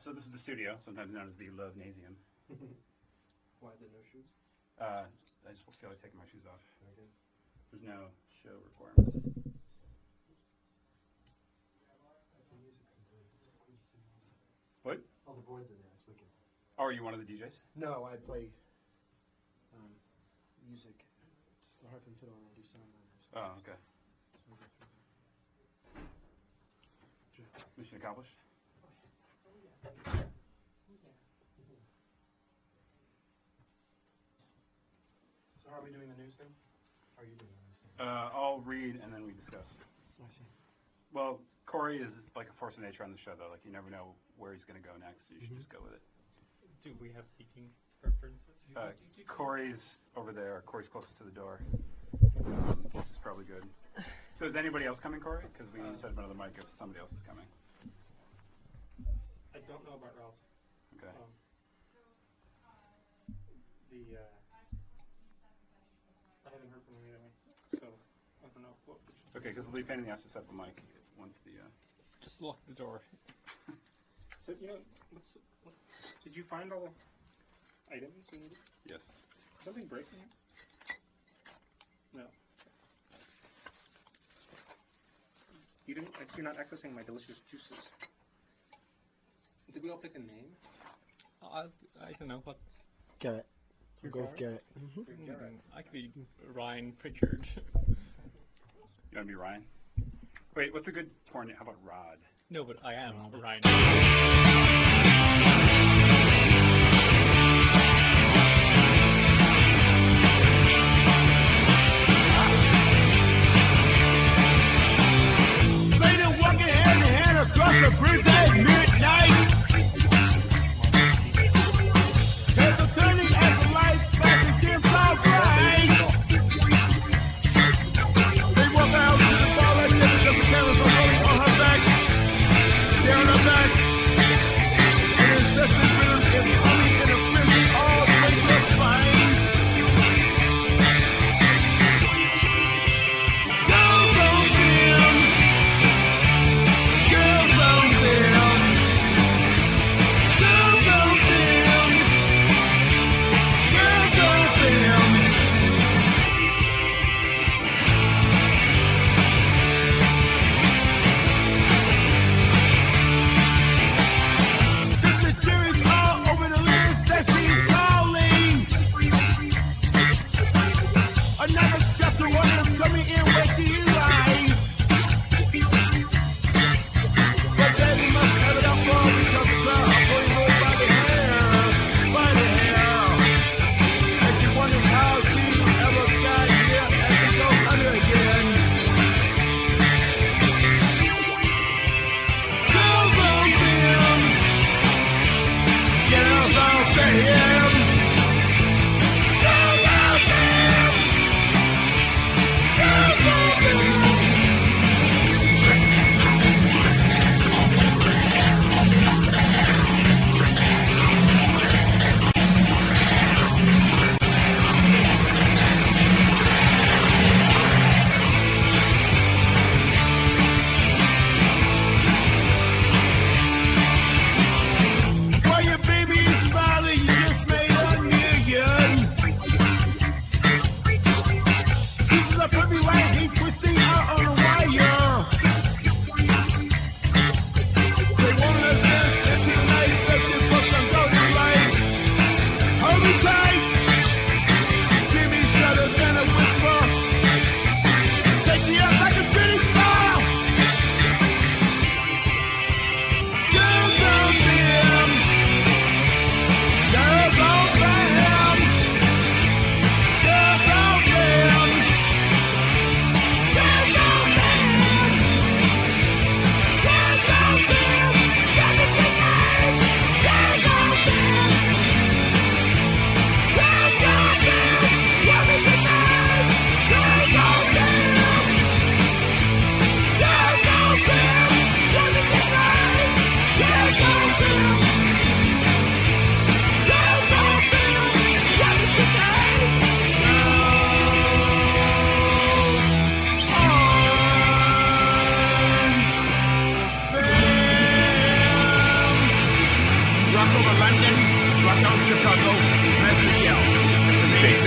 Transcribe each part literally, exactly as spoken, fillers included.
so this is the studio, sometimes known as the Love-nasium. Why the no shoes? Uh, I just feel like taking my shoes off. Okay. There's no show requirements. What? Oh, the boards are there. It's wicked. Oh, are you one of the D Js? No, I play um, music. It's the harp and fiddle, and I do sound numbers. Oh, okay. So I go through that. Mission accomplished. So how are we doing the news thing? How are you doing the news thing? Uh, I'll read and then we discuss. I see. Well, Corey is like a force of nature on the show, though. Like, you never know where he's going to go next. So you should Mhm. just go with it. Do we have seating preferences? Uh, Corey's over there. Corey's closest to the door. This is probably good. So is anybody else coming, Corey? Because we need to set up another mic if somebody else is coming. I don't know about Ralph. Okay. Um, the uh, I haven't heard from him either, so I don't know what. Okay, because it'll be a pain in the ass to set up a mic once the. Uh... Just lock the door. So you know, what's what, did you find all the items you needed? Yes. Something breaking it? No. You didn't. I see you're not accessing my delicious juices. Did we all pick a name? I, I don't know, but Garrett. You're We'll go with Garrett? Garrett. You're mm, Garrett. I could be Ryan Pritchard. You want to be Ryan? Wait, what's a good porn name? How about Rod? No, but I am Robert. Ryan. Lady walking hand in hand across the bridge at midnight. There's a turning at the lights, flashing dim flash bright. They walk out to the bar like this, just the cameras are rolling on her back, staring her back. And incessant rhythm is humming in a frenzy, all the way to her spine. Girls on film. Girls on film.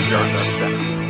Jar Jar Sex.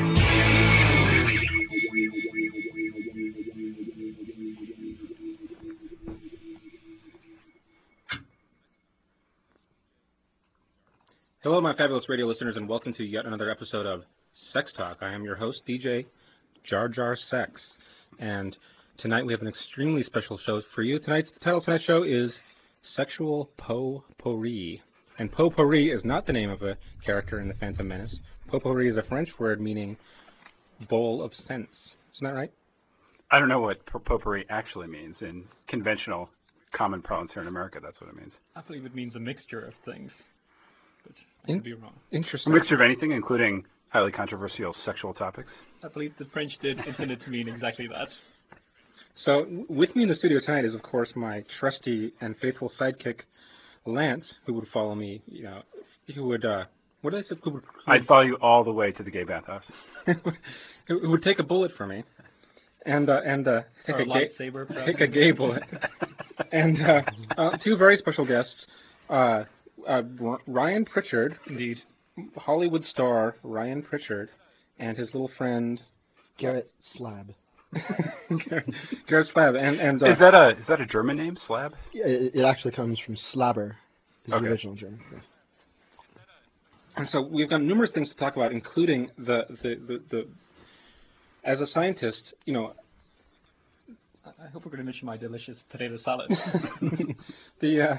Hello, my fabulous radio listeners, and welcome to yet another episode of Sex Talk. I am your host, D J Jar Jar Sex, and tonight we have an extremely special show for you. Tonight's the title of tonight's show is Sexual Potpourri, and potpourri is not the name of a character in The Phantom Menace. Potpourri is a French word meaning bowl of scents. Isn't that right? I don't know what potpourri actually means in conventional common parlance here in America. That's what it means. I believe it means a mixture of things, but I In- could be wrong. A Interesting. mixture of anything, including highly controversial sexual topics. I believe the French did intend it to mean exactly that. So, w- with me in the studio tonight is, of course, my trusty and faithful sidekick, Lance, who would follow me, you know, who would, uh, what did I say? Who would, who I'd follow you all the way to the gay bathhouse. who who would take a bullet for me, and, uh, and, uh, take Or a a gay, lightsaber, perhaps. take a gay bullet. And, uh, uh, two very special guests, uh, uh, R- Ryan Pritchard, Indeed. Hollywood star Ryan Pritchard, and his little friend, Garrett Slab. Garrett Slab, and, and, uh, Is that a is that a German name, Slab? Yeah, it, it actually comes from Slabber. Is Okay. the original German. Yes. And so we've got numerous things to talk about, including the, the, the, the as a scientist, you know, I I hope we're going to mention my delicious potato salad. the uh,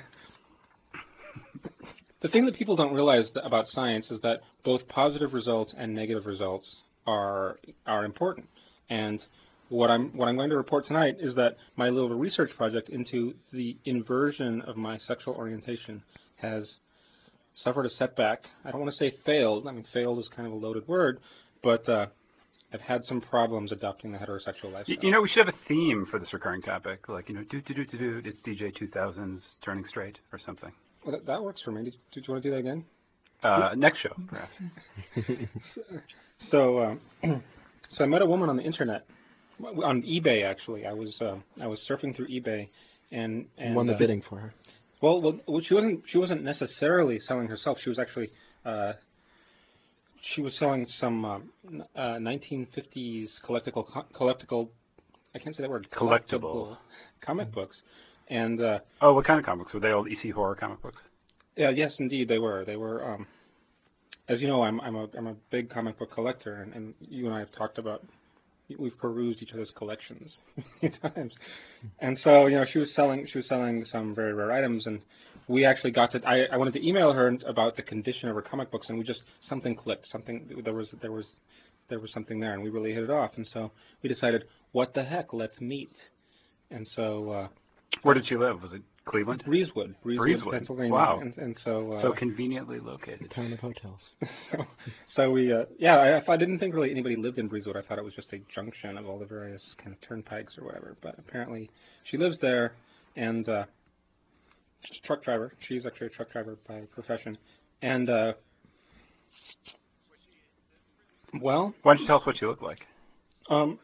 the thing that people don't realize th- about science is that both positive results and negative results are are important. And what I'm what I'm going to report tonight is that my little research project into the inversion of my sexual orientation has suffered a setback. I don't want to say failed. I mean, failed is kind of a loaded word, but uh, I've had some problems adopting the heterosexual Y- lifestyle. You know, we should have a theme for this recurring topic, like, you know, do do do do do. It's D J two thousands turning straight or something. Well, that, that works for me. Do, do you want to do that again? Uh, next show, perhaps. So, uh, so I met a woman on the internet, on eBay actually. I was uh, I was surfing through eBay, and and Won the uh, bidding for her. Well, well, well, she wasn't she wasn't necessarily selling herself. She was actually uh, she was selling some uh, n- uh, nineteen fifties collectible co- collectible. I can't say that word. Collectible. comic books, and uh, Oh, what kind of comics? Were they old E C horror comic books? yeah, yes, indeed, they were. They were. Um, as you know, I'm I'm a I'm a big comic book collector, and, and you and I have talked about. We've perused each other's collections many times, and so you know she was selling she was selling some very rare items, and we actually got to. I, I wanted to email her about the condition of her comic books, and we just something clicked. Something there was there was there was something there, and we really hit it off. And so we decided, what the heck, let's meet. And so uh, Where did she live? Was it Cleveland? Breezewood, Breezewood, Breezewood. Pennsylvania. Wow. And, and so uh, So conveniently located. Town of hotels. so, so we, uh, yeah, I, I didn't think really anybody lived in Breezewood. I thought it was just a junction of all the various kind of turnpikes or whatever. But apparently she lives there, and uh, she's a truck driver. She's actually a truck driver by profession. And, uh, well, Why don't you tell us what she looked like? um,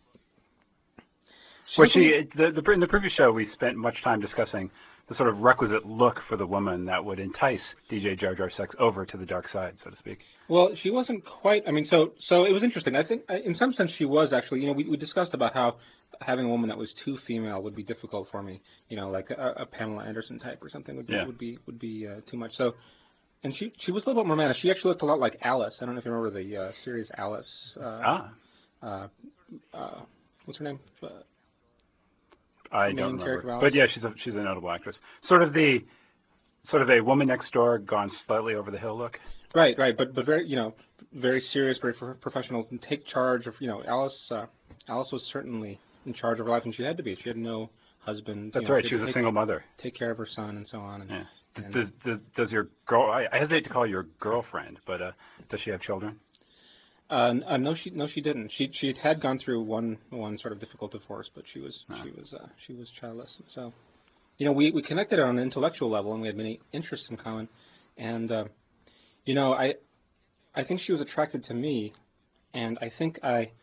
Well, she, the, the, in the previous show, we spent much time discussing the sort of requisite look for the woman that would entice D J Jar Jar Sex over to the dark side, so to speak. Well, she wasn't quite. I mean, so so it was interesting. I think, uh, in some sense, she was actually. You know, we, we discussed about how having a woman that was too female would be difficult for me. You know, like a, a Pamela Anderson type or something would be Yeah. would be would be uh, too much. So, and she she was a little bit more mannish. She actually looked a lot like Alice. I don't know if you remember the uh, series Alice. Uh, Ah, uh, uh, what's her name? Uh, I main don't character remember. of But yeah, she's a she's a notable actress. Sort of the sort of a woman next door gone slightly over the hill look. Right, right, but but very you know very serious, very pro- professional. And take charge of you know Alice. Uh, Alice was certainly in charge of her life, and she had to be. She had no husband. That's you know, right. had She was to a take, single mother. take care of her son and so on. And, Yeah. and- Does, does does your girl? I, I hesitate to call her your girlfriend, but uh, does she have children? uh, n- uh, no, she no, she didn't. She she had gone through one one sort of difficult divorce, but she was Ah. she was uh, she was childless. And so, you know, we we connected on an intellectual level, and we had many interests in common. And uh, you know, I I think she was attracted to me, and I think I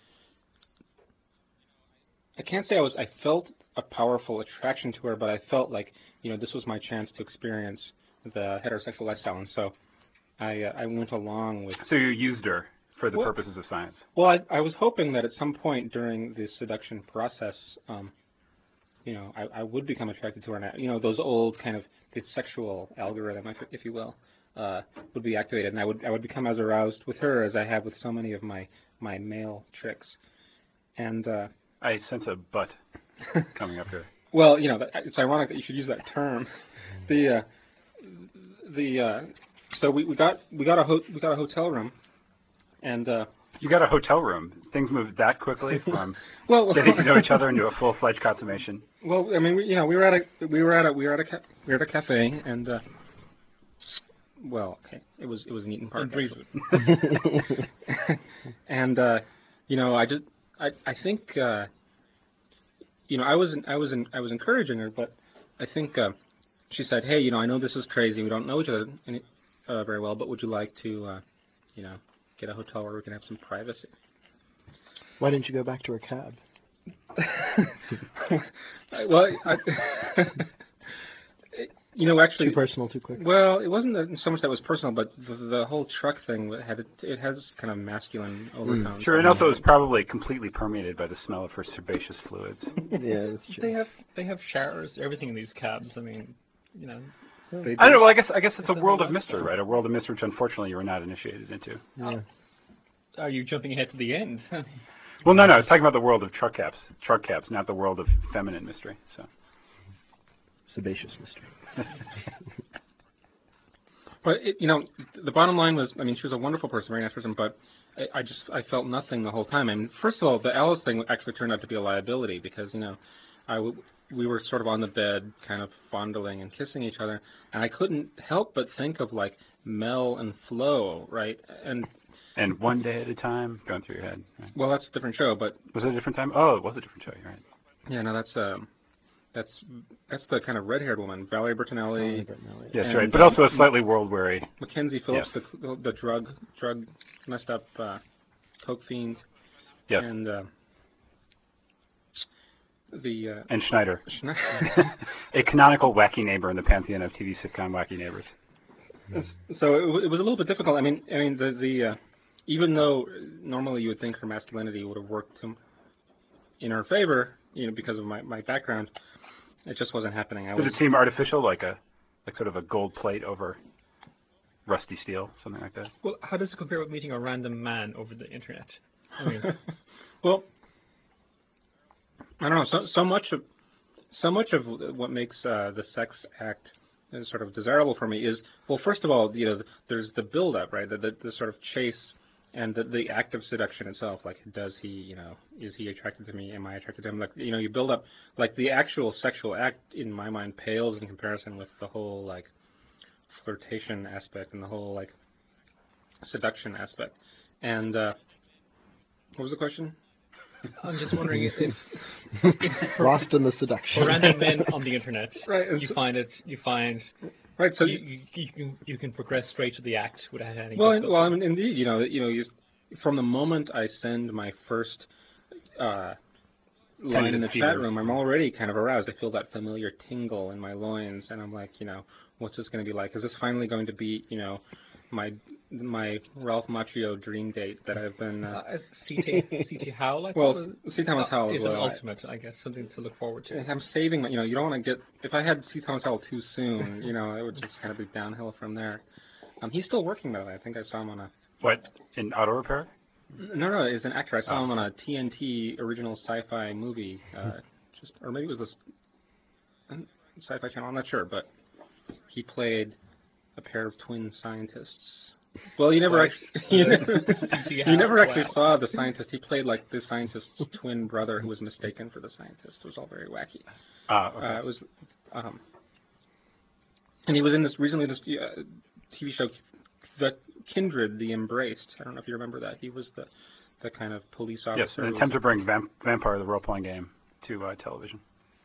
I can't say I was I felt a powerful attraction to her, but I felt like you know this was my chance to experience the heterosexual lifestyle, and so I uh, I went along with. So you used her for the Well- purposes of science. Well, I, I was hoping that at some point during the seduction process, um, you know, I, I would become attracted to her. And, you know, those old kind of the sexual algorithm, if, if you will, uh, would be activated, and I would I would become as aroused with her as I have with so many of my my male tricks. And uh, I sense a butt coming up here. well, you know, that- it's ironic that you should use that term. The uh, the uh, so we, we got we got a ho- we got a hotel room, and uh, You got a hotel room. Things moved that quickly from well, getting to know each other into a full-fledged consummation. well, I mean, we, you know, we were at a we were at a we were at a ca- we were at a cafe, and uh, well, okay, it was it was an Eaton Park, actually. And uh, you know, I just I I think uh, you know I was I was I was encouraging her, but I think uh, she said, hey, you know, I know this is crazy. We don't know each other any, uh, very well, but would you like to, uh, you know, get a hotel where we can have some privacy? Why didn't you go back to her cab? I- well, I, you know, actually, Too personal, too quick. well, it wasn't that- so much that was personal, but the, the whole truck thing had it has kind of masculine overtones. Sure, and also it was probably completely permeated by the smell of her sebaceous fluids. Yeah, that's They true. have they have showers, everything in these cabs. I mean, you know. They I don't know. do. Well, I guess I guess it's a It's a world whole of mystery, right? A world of mystery which unfortunately you were not initiated into. Yeah. Are you jumping ahead to the end? Well, no, no. I was talking about the world of truck caps, truck caps, not the world of feminine mystery. So. Sebaceous mystery. But it, you know, the bottom line was, I mean, she was a wonderful person, very nice person, but I, I just I felt nothing the whole time. I mean, first of all, the Alice thing actually turned out to be a liability because you know, I w- we were sort of on the bed, kind of fondling and kissing each other, and I couldn't help but think of like Mel and Flo, right? And And one day at a time, going through your head. Right. well, that's a different show, but Was it a different time? Oh, it was a different show. You're right. yeah, no, that's um, that's that's the kind of red-haired woman, Valerie Bertinelli, Yes, And, you're right. But uh, also a slightly world-weary. Mackenzie Phillips, Yes. the, the drug drug messed up uh, coke fiend, Yes. and uh, the uh, And Schneider, Schne- a canonical wacky neighbor in the pantheon of T V sitcom wacky neighbors. so it, w- it was a little bit difficult. I mean, I mean the the uh, even though normally you would think her masculinity would have worked to, in her favor, you know, because of my, my background, it just wasn't happening. I Did was it seem artificial, like a, like sort of a gold plate over rusty steel, something like that? Well, how does it compare with meeting a random man over the internet? I mean, well, I don't know. So so much of so much of what makes uh, the sex act uh, sort of desirable for me is, well, first of all, you know, there's the build-up, right? The, the, the sort of chase and the, the act of seduction itself. Like, does he, you know, is he attracted to me? Am I attracted to him? Like, you know, you build up, like, the actual sexual act, in my mind, pales in comparison with the whole, like, flirtation aspect and the whole, like, seduction aspect. And, uh, what was the question? I'm just wondering if, if Lost in the seduction. for random men on the internet, Right, and you so- find it, you find Right, so you, you, you can you can progress straight to the act without any. Well, difficulty. well, I mean, indeed, you know, you know, you, from the moment I send my first uh, line in the Tentative chat fevers. room, I'm already kind of aroused. I feel that familiar tingle in my loins, and I'm like, you know, what's this going to be like? Is this finally going to be, you know, my my Ralph Macchio dream date that I've been? Uh, Uh, C T C T Howell, I well, thought was- C. Thomas Howell is as an well. I- ultimate, I guess, something to look forward to. I'm saving my, you know, you don't want to get, if I had C. Thomas Howell too soon, you know, it would just kind of be downhill from there. Um, he's still working, by the way. I think I saw him on a, What, in auto repair? no, no, he's an actor. I saw Oh. him on a T N T original sci-fi movie, uh, just, or maybe it was this uh, Sci-Fi Channel, I'm not sure, but he played a pair of twin scientists. Well, you never Twice. actually, you never, C T you never Howell, actually wow. saw the scientist. He played like the scientist's twin brother who was mistaken for the scientist. It was all very wacky. Ah, okay. Uh, it was, um, and he was in this recently this uh, T V show, The Kindred, The Embraced. I don't know if you remember that. He was the, the kind of police officer. yes, an who was- attempt to bring Vamp- Vampire the role-playing game to uh, television.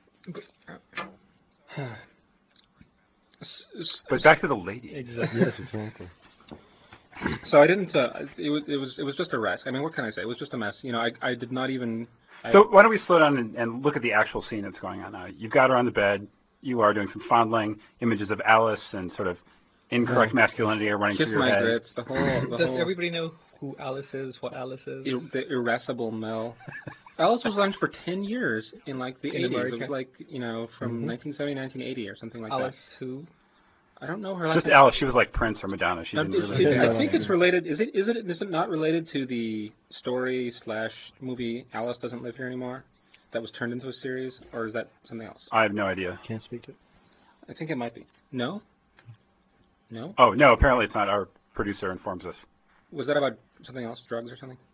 S- s- But back to the lady. Exactly. Yes, exactly. So I didn't. Uh, it was. It was. It was just a wreck. I mean, what can I say? It was just a mess. You know, I. I did not even. I, So why don't we slow down and, and look at the actual scene that's going on now? You've got her on the bed. You are doing some fondling. Images of Alice and sort of incorrect masculinity are running kiss through your my head. grits. The whole. The Does whole. everybody know who Alice is, what Alice is. Ir- the irascible Mel. Alice was launched for ten years in like the In eighties. America? It was like, you know, from Mhm. nineteen seventy, nineteen eighty or something like Alice who? that. I don't know her last Just name. Alice. She was like Prince or Madonna. She Um, didn't is- really. is- Yeah. I think it's related. Is it? Is it? Is it not related to the story slash movie Alice Doesn't Live Here Anymore, that was turned into a series, or is that something else? I have no idea. Can't speak to it. I think it might be. No. No. Oh no, apparently it's not. Our producer informs us. Was that about something else? Drugs or something?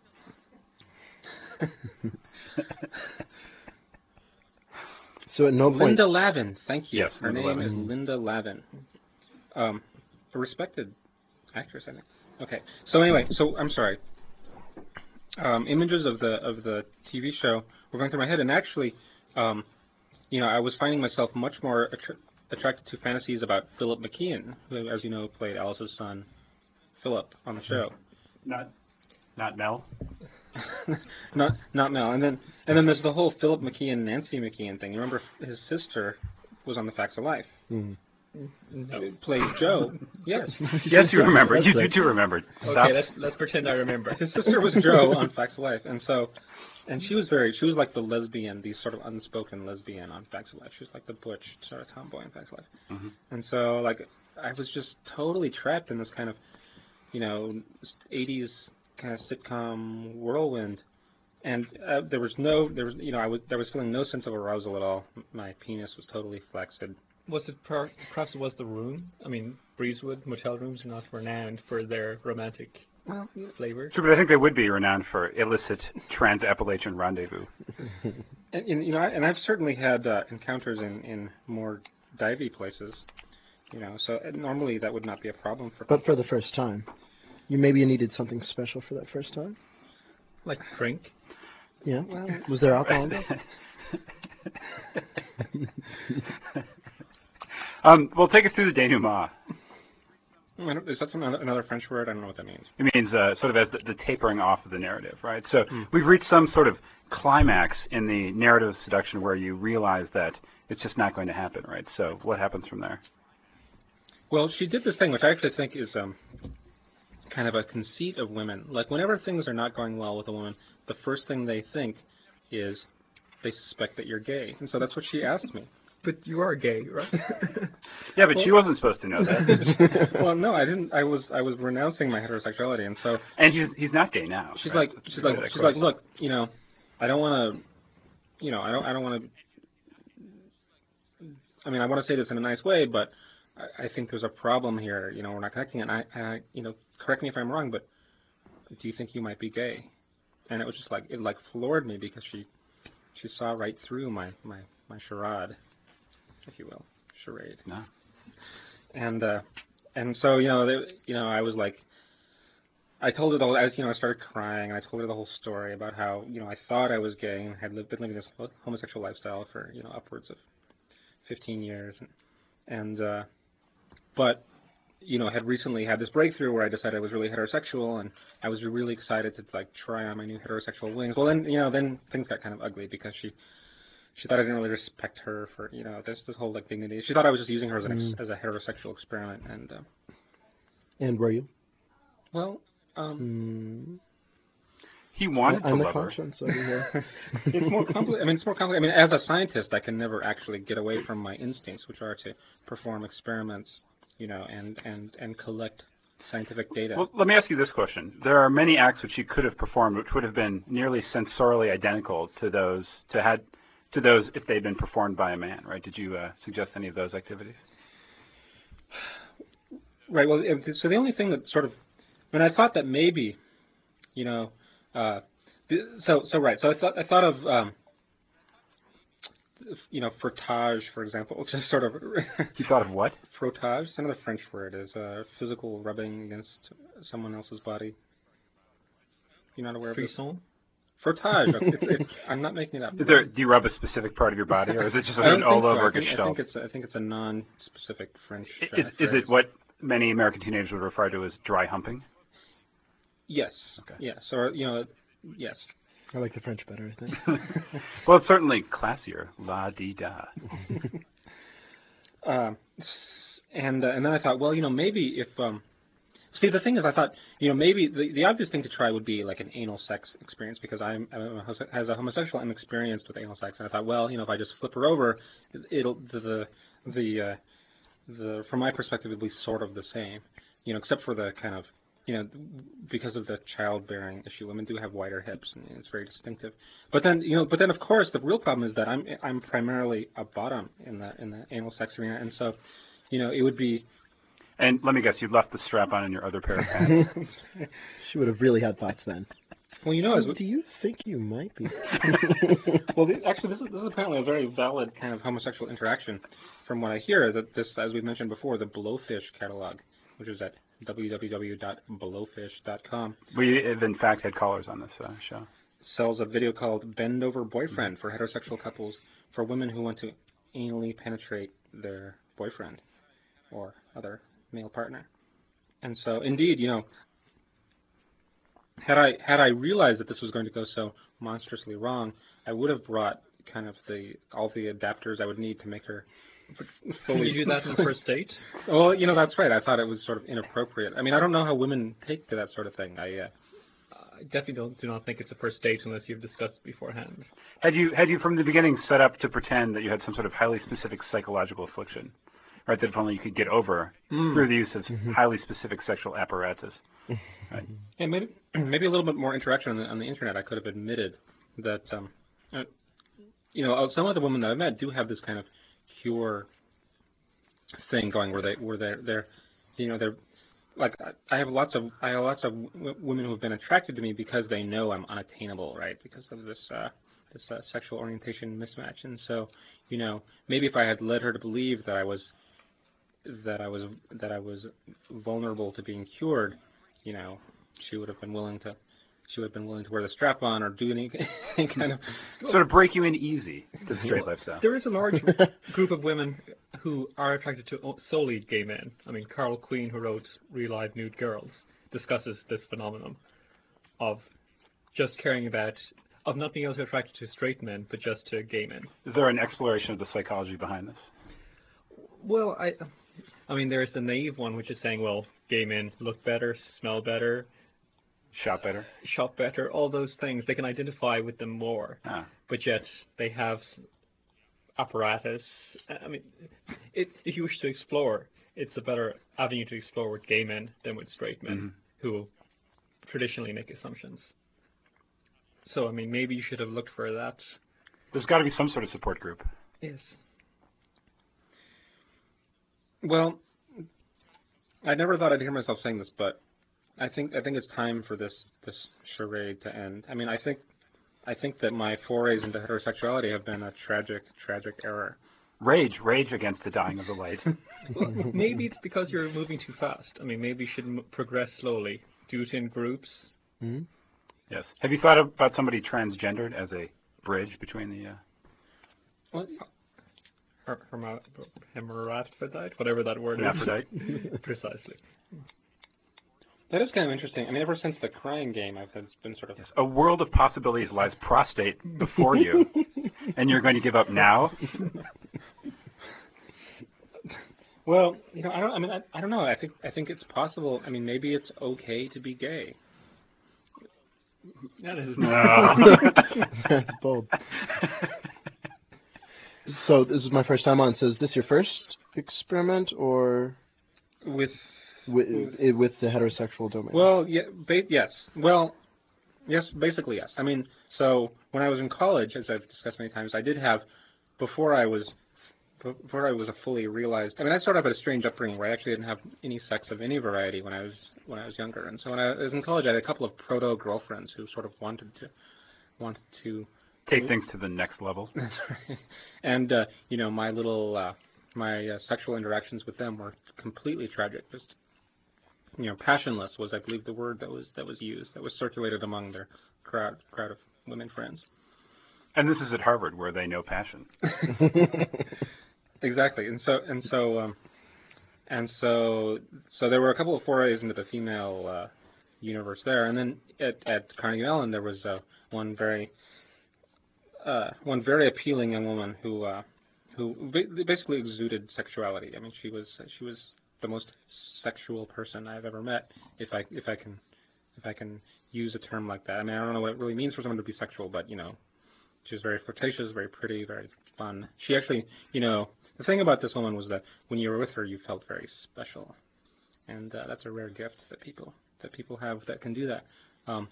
So at no point. Linda Lavin. Thank you. Yes, Her Linda name Lavin. is Linda Lavin. Um, a respected actress, I think. Okay. So anyway, so I'm sorry. Um, images of the of the T V show were going through my head, and actually, um, you know, I was finding myself much more attra- attracted to fantasies about Philip McKeon, who, as you know, played Alice's son, Philip, on the show. Not, not Mel. not not Mel. And then and then there's the whole Philip McKeon, Nancy McKeon thing. You remember his sister was on The Facts of Life. Mhm. Uh, Played Joe. Yes. Yes, you remember. That's You, you right. do remember. Stop. Okay, let's let's pretend I remember. His sister was Joe on Facts of Life, and so, and she was very, she was like the lesbian, the sort of unspoken lesbian on Facts of Life. She was like the butch sort of tomboy on Facts of Life. Mhm. And so, like, I was just totally trapped in this kind of, you know, eighties kind of sitcom whirlwind, and uh, there was no, there was, you know, I was, there was feeling no sense of arousal at all. My penis was totally flexed. Was it per- perhaps it was the room? I mean, Breezewood motel rooms are not renowned for their romantic Well, flavors. True, but I think they would be renowned for illicit trans-Appalachian rendezvous. and, and you know, I, and I've certainly had uh, encounters in in more divey places. You know, so uh, normally that would not be a problem for. But for the first time, you maybe you needed something special for that first time. Like drink. Yeah. Well, Was there alcohol involved? um, well, take us through the denouement. I don't- is that some, another French word? I don't know what that means. It means uh, sort of as the, the tapering off of the narrative, right? So Hmm. we've reached some sort of climax in the narrative of seduction where you realize that it's just not going to happen, right? So what happens from there? Well, she did this thing, which I actually think is um, kind of a conceit of women. Like, whenever things are not going well with a woman, the first thing they think is they suspect that you're gay. And so that's what she asked me. But you are gay, right? Yeah, but she wasn't supposed to know that. Well, no, I didn't. I was I was renouncing my heterosexuality, and so And he's he's not gay now. she's right? like she's like Of she's course. like, look, you know, I don't want to, you know, I don't I don't want to. I mean, I want to say this in a nice way, but I, I think there's a problem here. You know, we're not connecting, and I, I, you know, correct me if I'm wrong, but do you think you might be gay? And it was just like it like floored me because she she saw right through my my my charade, if you will, charade. No. And uh, and so you know, they, you know, I was like, I told her the whole, I was, you know, I started crying, and I told her the whole story about how, you know, I thought I was gay and had lived, been living this homosexual lifestyle for, you know, upwards of fifteen years, and, and uh, but, you know, had recently had this breakthrough where I decided I was really heterosexual, and I was really excited to like try on my new heterosexual wings. Well, then, you know, then things got kind of ugly because she. She thought I didn't really respect her for, you know, this this whole like dignity. She thought I was just using her as an ex- Mm. as a heterosexual experiment, and uh, And were you? well, um, Mm. He wanted I'm to the love her. conscience over here. it's more complicated. I mean, it's more complicated. I mean, as a scientist, I can never actually get away from my instincts, which are to perform experiments, you know, and and and collect scientific data. Well, let me ask you this question. There are many acts which you could have performed which would have been nearly sensorially identical to those to had to those if they'd been performed by a man, right? Did you uh, suggest any of those activities? Right. Well, if- so the only thing that sort of, I mean, I thought that maybe, you know, uh, the- so so right. So I thought I thought of, um, you know, frottage, for example, just sort of You thought of what? frottage. It's another French word. Is uh, physical rubbing against someone else's body. You're not aware of this? Frisson. Frottage. It's, it's, I'm not making it up. Is there? Do you rub a specific part of your body, or is it just I sort of don't an think so. all-over I think, I gestalt? think it's I think it's a non-specific French. Uh, Is, is phrase. it what many American teenagers would refer to as dry humping? Yes. Okay. Yes. Or you know, yes. I like the French better, I think. Well, it's certainly classier. La di da. Um, s- and uh, and then I thought, well, you know, maybe if um, See, the thing is, I thought, you know, maybe the, the obvious thing to try would be like an anal sex experience because I'm, I'm a, hose- as a homosexual, I'm experienced with anal sex, and I thought, well, you know, if I just flip her over, it'll the the the, uh, the from my perspective, it'll be sort of the same, you know, except for the kind of, you know, because of the childbearing issue, women do have wider hips, and it's very distinctive. But then, you know, but then of course, the real problem is that I'm I'm primarily a bottom in the in the anal sex arena, and so, you know, it would be. And let me guess, you left the strap on in your other pair of pants. She would have really had thoughts then. Well, you know, as Do you think you might be? well, the, actually, this is this is apparently a very valid kind of homosexual interaction, from what I hear. That this, as we mentioned before, the Blowfish catalog, which is at w w w dot blowfish dot com, We have, in fact, had callers on this uh, show. sells a video called "Bend Over Boyfriend" for heterosexual couples, for women who want to anally penetrate their boyfriend or other male partner. And so, indeed, you know, had I had I realized that this was going to go so monstrously wrong, I would have brought kind of the all the adapters I would need to make her fully. Did you do that in the first date? Well, you know, that's right. I thought it was sort of inappropriate. I mean, I don't know how women take to that sort of thing. I uh, I definitely don't do not think it's a first date unless you've discussed it beforehand. Had you had you from the beginning set up to pretend that you had some sort of highly specific psychological affliction, right? That if only you could get over Mm. through the use of highly specific sexual apparatus. Right. Yeah, maybe maybe a little bit more interaction on the, on the internet. I could have admitted that, um, uh, you know, uh, some of the women that I've met do have this kind of cure thing going, where they where they're they're, you know, they're like I I have lots of I have lots of w- women who have been attracted to me because they know I'm unattainable, right? Because of this uh, this uh, sexual orientation mismatch, and so, you know, maybe if I had led her to believe that I was that I was that I was vulnerable to being cured, you know, she would have been willing to she would have been willing to wear the strap on or do any, any kind of Sort of break you in easy to the straight lifestyle. There is a large group of women who are attracted to o- solely gay men. I mean, Carl Queen, who wrote Real Live Nude Girls, discusses this phenomenon of just caring about, of not being able to attract to straight men, but just to gay men. Is there an exploration of the psychology behind this? Well, I, I mean, there's the naive one, which is saying, well, gay men look better, smell better, Shop better? shop better, all those things. They can identify with them more, Ah. but yet they have s- apparatus. I mean, it, if you wish to explore, it's a better avenue to explore with gay men than with straight men, Mhm. who traditionally make assumptions. So, I mean, maybe you should have looked for that. There's got to be some sort of support group. Yes. well, I never thought I'd hear myself saying this, but I think I think it's time for this this charade to end. I mean, I think I think that my forays into heterosexuality have been a tragic, tragic error. Rage, rage against the dying of the light. Well, maybe it's because you're moving too fast. I mean, maybe you should m- progress slowly. Do it in groups. Hmm? Yes. Have you thought about somebody transgendered as a bridge between the? Uh... Well, Her- herma- Hermaphrodite, whatever that word Hermaphrodite? is. Precisely. that is kind of interesting. I mean, ever since the crying game, I've has been sort of Yes. A world of possibilities lies prostate before you, and you're going to give up now? well, you know, I don't. I mean, I, I don't know. I think I think it's possible. I mean, maybe it's okay to be gay. That is No. That's bold. So this is my first time on. So is this your first experiment, or With with, with the heterosexual domain? well, yeah, ba- yes. Well, yes, basically yes. I mean, so when I was in college, as I've discussed many times, I did have before I was before I was a fully realized. I mean, I started out at a strange upbringing where I actually didn't have any sex of any variety when I was when I was younger. And so when I was in college, I had a couple of proto girlfriends who sort of wanted to wanted to. Take things to the next level. That's right. And uh, you know, my little uh, my uh, sexual interactions with them were completely tragic. Just you know, passionless was, I believe, the word that was that was used, that was circulated among their crowd crowd of women friends. And this is at Harvard, where they know passion. Exactly. And so and so um, and so so there were a couple of forays into the female uh, universe there, and then at at Carnegie Mellon there was uh, one very uh, one very appealing young woman who uh, who ba- basically exuded sexuality. I mean, she was she was the most sexual person I've ever met, if I if I can if I can use a term like that. I mean, I don't know what it really means for someone to be sexual, but you know, she was very flirtatious, very pretty, very fun. She actually, you know, the thing about this woman was that when you were with her, you felt very special, and uh, that's a rare gift that people that people have that can do that. Um,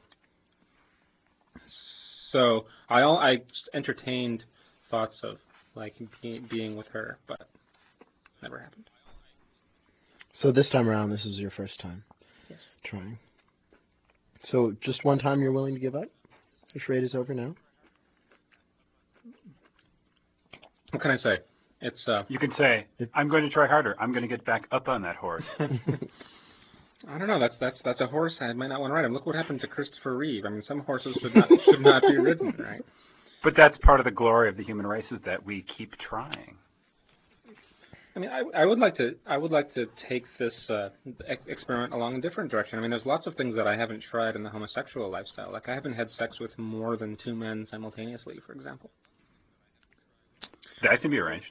so I all I entertained thoughts of like be, being with her, but never happened. So this time around, this is your first time Yes. trying. So just one time you're willing to give up? The charade is over now? What can I say? It's uh, You can say, If- I'm going to try harder. I'm going to get back up on that horse. I don't know. That's that's that's a horse I might not want to ride him. Look what happened to Christopher Reeve. I mean, some horses should not should not be ridden, right? But that's part of the glory of the human race is that we keep trying. I mean, I, I would like to I would like to take this uh, ex- experiment along a different direction. I mean, there's lots of things that I haven't tried in the homosexual lifestyle. Like I haven't had sex with more than two men simultaneously, for example. That can be arranged.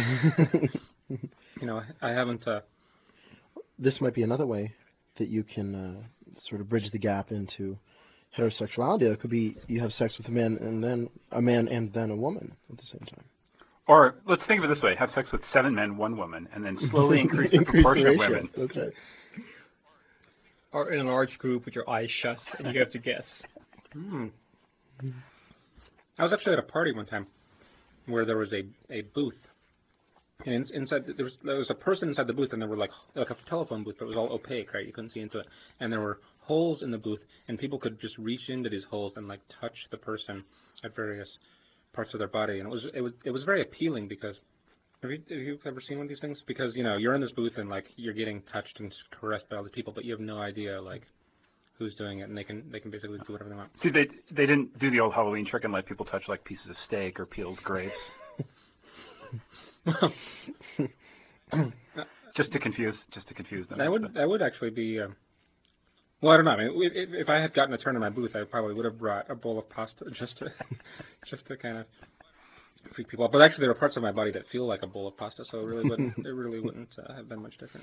You know, I haven't. Uh, This might be another way that you can uh, sort of bridge the gap into heterosexuality. It could be you have sex with a man and then a man and then a woman at the same time. Or let's think of it this way: have sex with seven men, one woman, and then slowly increase the Increase proportion the of ratios, women. That's right. Or in a large group with your eyes shut and you have to guess. hmm. I was actually at a party one time where there was a, a booth. And in, inside there was there was a person inside the booth, and there were like like a telephone booth, but it was all opaque, right? You couldn't see into it, and there were holes in the booth, and people could just reach into these holes and like touch the person at various parts of their body, and it was it was it was very appealing because have you have you ever seen one of these things? Because you know you're in this booth and like you're getting touched and caressed by all these people, but you have no idea like who's doing it, and they can they can basically do whatever they want. See, they they didn't do the old Halloween trick and let people touch like pieces of steak or peeled grapes, just to confuse just to confuse them. That would that would actually be. Um, well, I don't know. I mean, if, if I had gotten a turn in my booth, I probably would have brought a bowl of pasta just to, just to kind of freak people out. But actually, there are parts of my body that feel like a bowl of pasta, so it really wouldn't it really wouldn't uh, have been much different.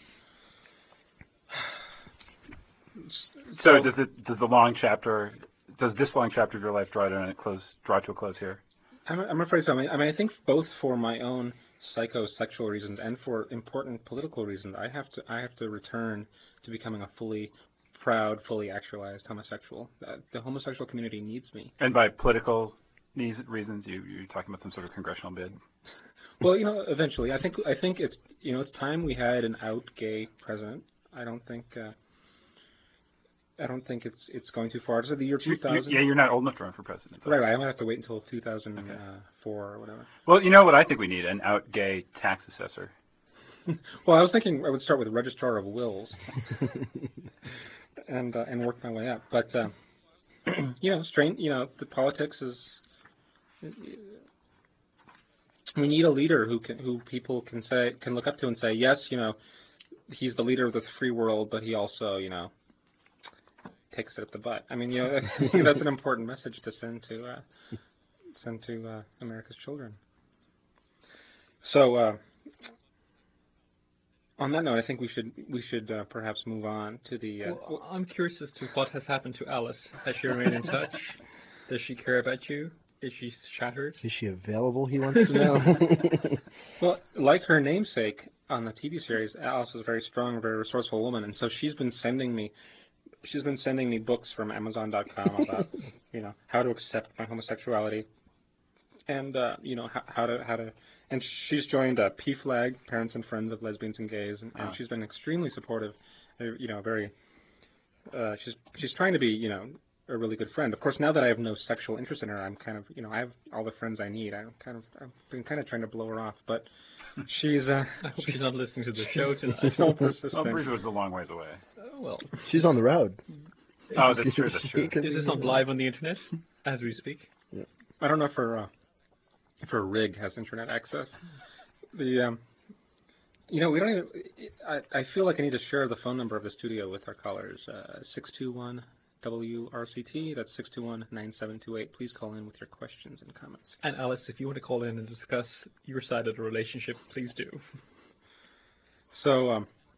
So does the does the long chapter does this long chapter of your life draw to a close draw to a close here? I'm, I'm afraid so. I mean, I mean, I think both for my own psychosexual reasons and for important political reasons, I have to I have to return to becoming a fully proud, fully actualized homosexual. Uh, the homosexual community needs me. And by political needs, reasons, you you're talking about some sort of congressional bid. Well, you know, eventually, I think I think it's you know it's time we had an out gay president. I don't think uh, I don't think it's it's going too far. Is it the year You- two thousand? you- yeah, you're not old enough to run for president. though. Right, right. I'm gonna have to wait until two thousand four or whatever. Well, you know what I think we need? An out gay tax assessor. Well, I was thinking I would start with registrar of wills, and uh, and work my way up. But uh, you know, strain. You know, the politics is. We need a leader who can, who people can say, can look up to and say, yes, you know, he's the leader of the free world, but he also, you know, takes it up the butt. I mean, you know, I think that's an important message to send to uh, send to uh, America's children. So, uh, on that note, I think we should we should uh, perhaps move on to the. Uh, Well, I'm curious as to what has happened to Alice. Has she remained in touch? Does she care about you? Is she shattered? Is she available, he wants to know? Well, like her namesake on the T V series, Alice is a very strong, very resourceful woman, and so she's been sending me, she's been sending me books from Amazon dot com about, you know, how to accept my homosexuality, and uh, you know how, how to how to, and she's joined uh, P FLAG, Parents and Friends of Lesbians and Gays, and, and Ah. she's been extremely supportive, uh, you know, very. Uh, she's she's trying to be, you know, a really good friend. Of course, now that I have no sexual interest in her, I'm kind of, you know, I have all the friends I need. I'm kind of, I've been kind of trying to blow her off, but she's, uh, I hope she's not listening to the show tonight. she's so Well, persistent. Breezewood's a long ways away. Uh, well, She's on the road. Oh, that's true. That's She true. could is be- this not live on the internet as we speak? I don't know if her, uh, if her rig has internet access. The, um, you know, we don't even, I, I feel like I need to share the phone number of the studio with our callers, uh, six two one W R C T, that's six two one, nine seven two eight. Please call in with your questions and comments. And Alice, if you want to call in and discuss your side of the relationship, please do. So, um,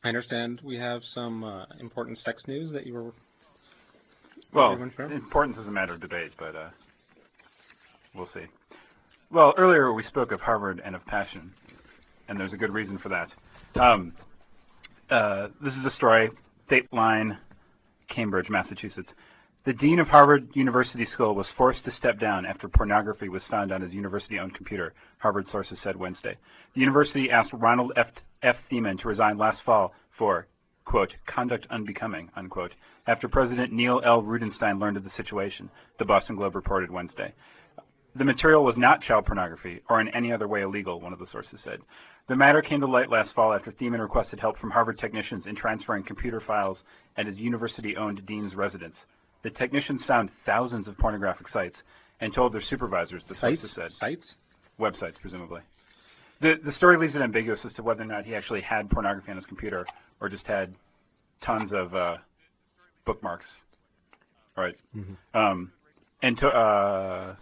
I understand we have some uh, important sex news that you were. Well, everyone from? importance is a matter of debate, but uh, we'll see. Well, earlier we spoke of Harvard and of passion, and there's a good reason for that. Um, uh, this is a story, Dateline, Cambridge, Massachusetts. The dean of Harvard University School was forced to step down after pornography was found on his university-owned computer, Harvard sources said Wednesday. The university asked Ronald F. F. Thiemann to resign last fall for, quote, conduct unbecoming, unquote, after President Neil L. Rudenstein learned of the situation, the Boston Globe reported Wednesday. The material was not child pornography or in any other way illegal, one of the sources said. The matter came to light last fall after Thiemann requested help from Harvard technicians in transferring computer files at his university-owned dean's residence. The technicians found thousands of pornographic sites and told their supervisors, the sources said. Sites? Websites, presumably. The, the story leaves it ambiguous as to whether or not he actually had pornography on his computer or just had tons of uh, bookmarks. All right. Mm-hmm. Um, and to, uh,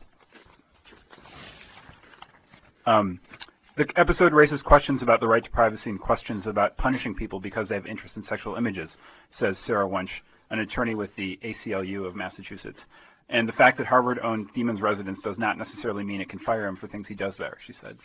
um, the episode raises questions about the right to privacy and questions about punishing people because they have interest in sexual images, says Sarah Wunsch, an attorney with the A C L U of Massachusetts. And the fact that Harvard owned Thiemann's residence does not necessarily mean it can fire him for things he does there, she said.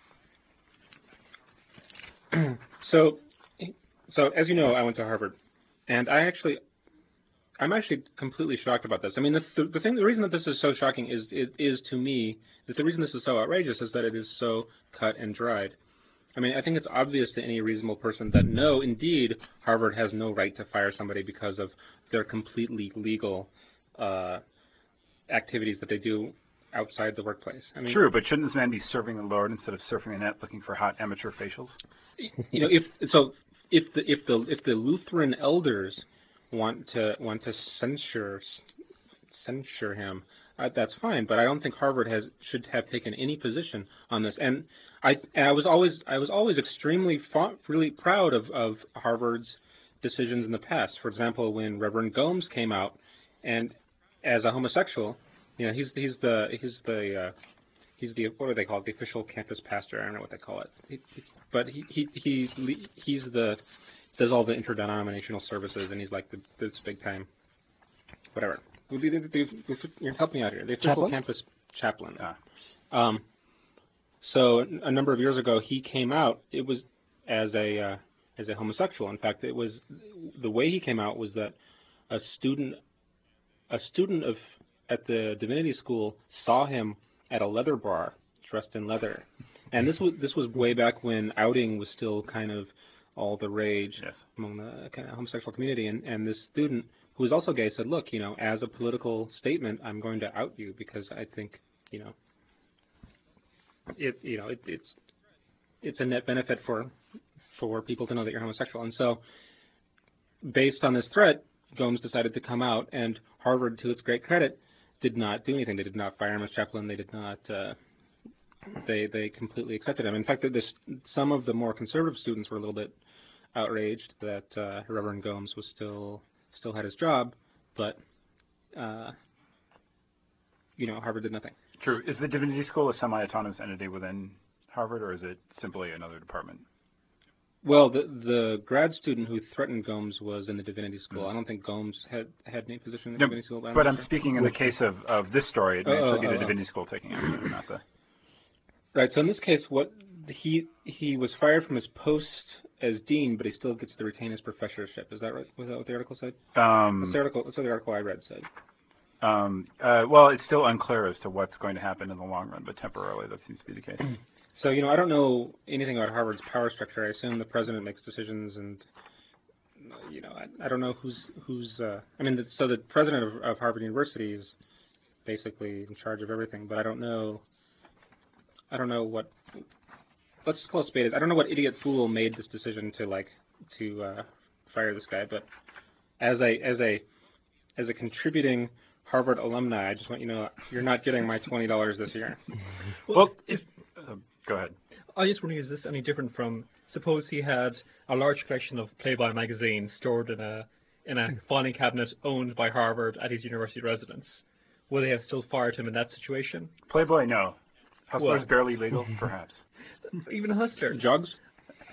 So, so as you know, I went to Harvard, and I actually, I'm actually completely shocked about this. I mean, the, the, the thing, the reason that this is so shocking is, it is to me, that the reason this is so outrageous is that it is so cut and dried. I mean, I think it's obvious to any reasonable person that no, indeed, Harvard has no right to fire somebody because of their completely legal uh, activities that they do outside the workplace. I mean, True, but shouldn't this man be serving the Lord instead of surfing the net looking for hot amateur facials? you know, if so, if the if the if the Lutheran elders want to want to censure censure him, uh, that's fine. But I don't think Harvard has should have taken any position on this. And I and I was always I was always extremely fa- really proud of of Harvard's decisions in the past. For example, when Reverend Gomes came out and as a homosexual, you know, he's he's the he's the uh, he's the what do they call it? The official campus pastor. I don't know what they call it. He, he, but he he he he's the does all the interdenominational services, and he's like the this big time whatever. You're helping me out here. The official Chaplain? campus chaplain. Ah. Um, so a number of years ago, he came out. It was as a uh, as a homosexual. In fact, it was the way he came out was that a student a student of at the divinity school saw him at a leather bar dressed in leather, and this was this was way back when outing was still kind of all the rage Yes. among the kind of homosexual community. And and this student who was also gay said, "Look, you know, as a political statement, I'm going to out you because I think, you know, it you know it, it's it's a net benefit for for people to know that you're homosexual." And so, based on this threat, Gomes decided to come out, and Harvard, to its great credit, did not do anything. They did not fire him as chaplain. They did not. Uh, they they completely accepted him. In fact, this, some of the more conservative students were a little bit outraged that uh, Reverend Gomes was still still had his job, but uh, you know, Harvard did nothing. True. Is the Divinity School a semi-autonomous entity within Harvard, or is it simply another department? Well, the the grad student who threatened Gomes was in the Divinity School. I don't think Gomes had had any position in the No, Divinity School. but I'm sure. speaking in the case of, of this story. It may Oh, actually be oh, the oh. Divinity School taking action, not the... Right. So in this case, what he he was fired from his post as dean, but he still gets to retain his professorship. Is that right? Was that what the article said? Um, That's the article. That's what the article I read said. um, uh, well, it's still unclear as to what's going to happen in the long run, but temporarily that seems to be the case. So, you know, I don't know anything about Harvard's power structure. I assume the president makes decisions, and you know, I, I don't know who's who's. Uh, I mean, the, so the president of, of Harvard University is basically in charge of everything, but I don't know. I don't know what. Let's just call it spade. I don't know what idiot fool made this decision to like to uh, fire this guy, but as a as a as a contributing Harvard alumni, I just want you to know you're not getting my twenty dollars this year. Well, if... Uh, go ahead. I just wondering, is this any different from, suppose he had a large collection of Playboy magazines stored in a in a filing cabinet owned by Harvard at his university residence? Would they have still fired him in that situation? Playboy, no. Hustler's Well- barely legal, perhaps. Even Hustler. Jugs?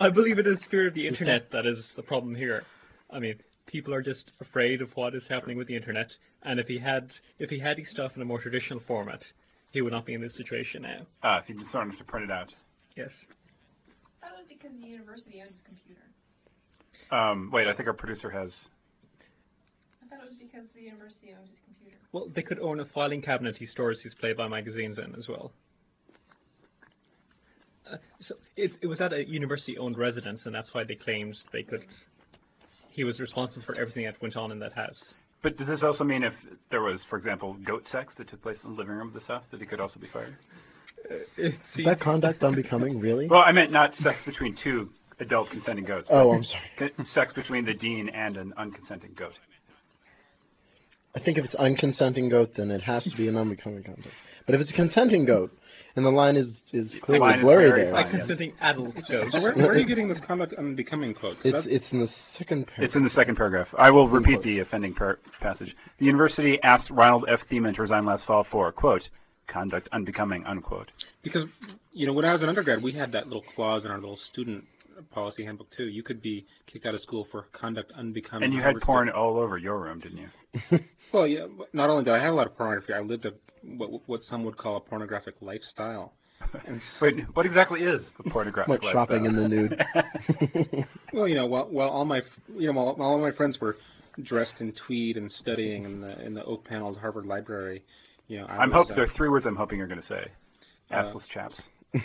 I believe it is the spirit of the System. internet that is the problem here. I mean, people are just afraid of what is happening with the internet, and if he had if he had his stuff in a more traditional format, he would not be in this situation now. Ah, if you just wanted to print it out. Yes. That was because the university owns his computer. Um, wait, I think our producer has. I thought it was because the university owns his computer. Well, they could own a filing cabinet he stores his Playboy magazines in as well. Uh, so it, it was at a university-owned residence, and that's why they claimed they could. He was responsible for everything that went on in that house. But does this also mean if there was, for example, goat sex that took place in the living room of this house, that he could also be fired? Uh, Is that conduct unbecoming, really? Well, I meant not sex between two adult consenting goats. but Oh, I'm sorry. co- Sex between the dean and an unconsenting goat. I think if it's unconsenting goat, then it has to be an unbecoming conduct. But if it's a consenting goat, and the line is is clearly line is blurry very there, fine. Like consenting adult goats. So where, where are you getting this conduct unbecoming quote? 'Cause it's that's- it's in the second paragraph. It's in the second paragraph. I will repeat the offending par- passage. The university asked Ronald F. Thiemann to resign last fall for, quote, conduct unbecoming, unquote. Because, you know, when I was an undergrad, we had that little clause in our little student policy handbook, too. You could be kicked out of school for conduct unbecoming. And you had Harvard porn student. all over your room, didn't you? Well, yeah, but not only did I have a lot of pornography, I lived a what, what some would call a pornographic lifestyle. And Wait, what exactly is the pornographic Like shopping in the nude. well, you know, while, while all my, you know, while, while all my friends were dressed in tweed and studying in the in the oak-paneled Harvard Library, you know, I I'm was, hoping uh, there are three words I'm hoping you're going to say. Uh, Assless chaps.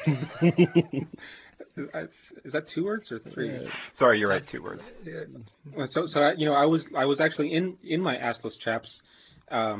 is, I- is that two words or three? Sorry, you're right. Two words. Well, So, so I, you know, I was I was actually in in my assless chaps, um,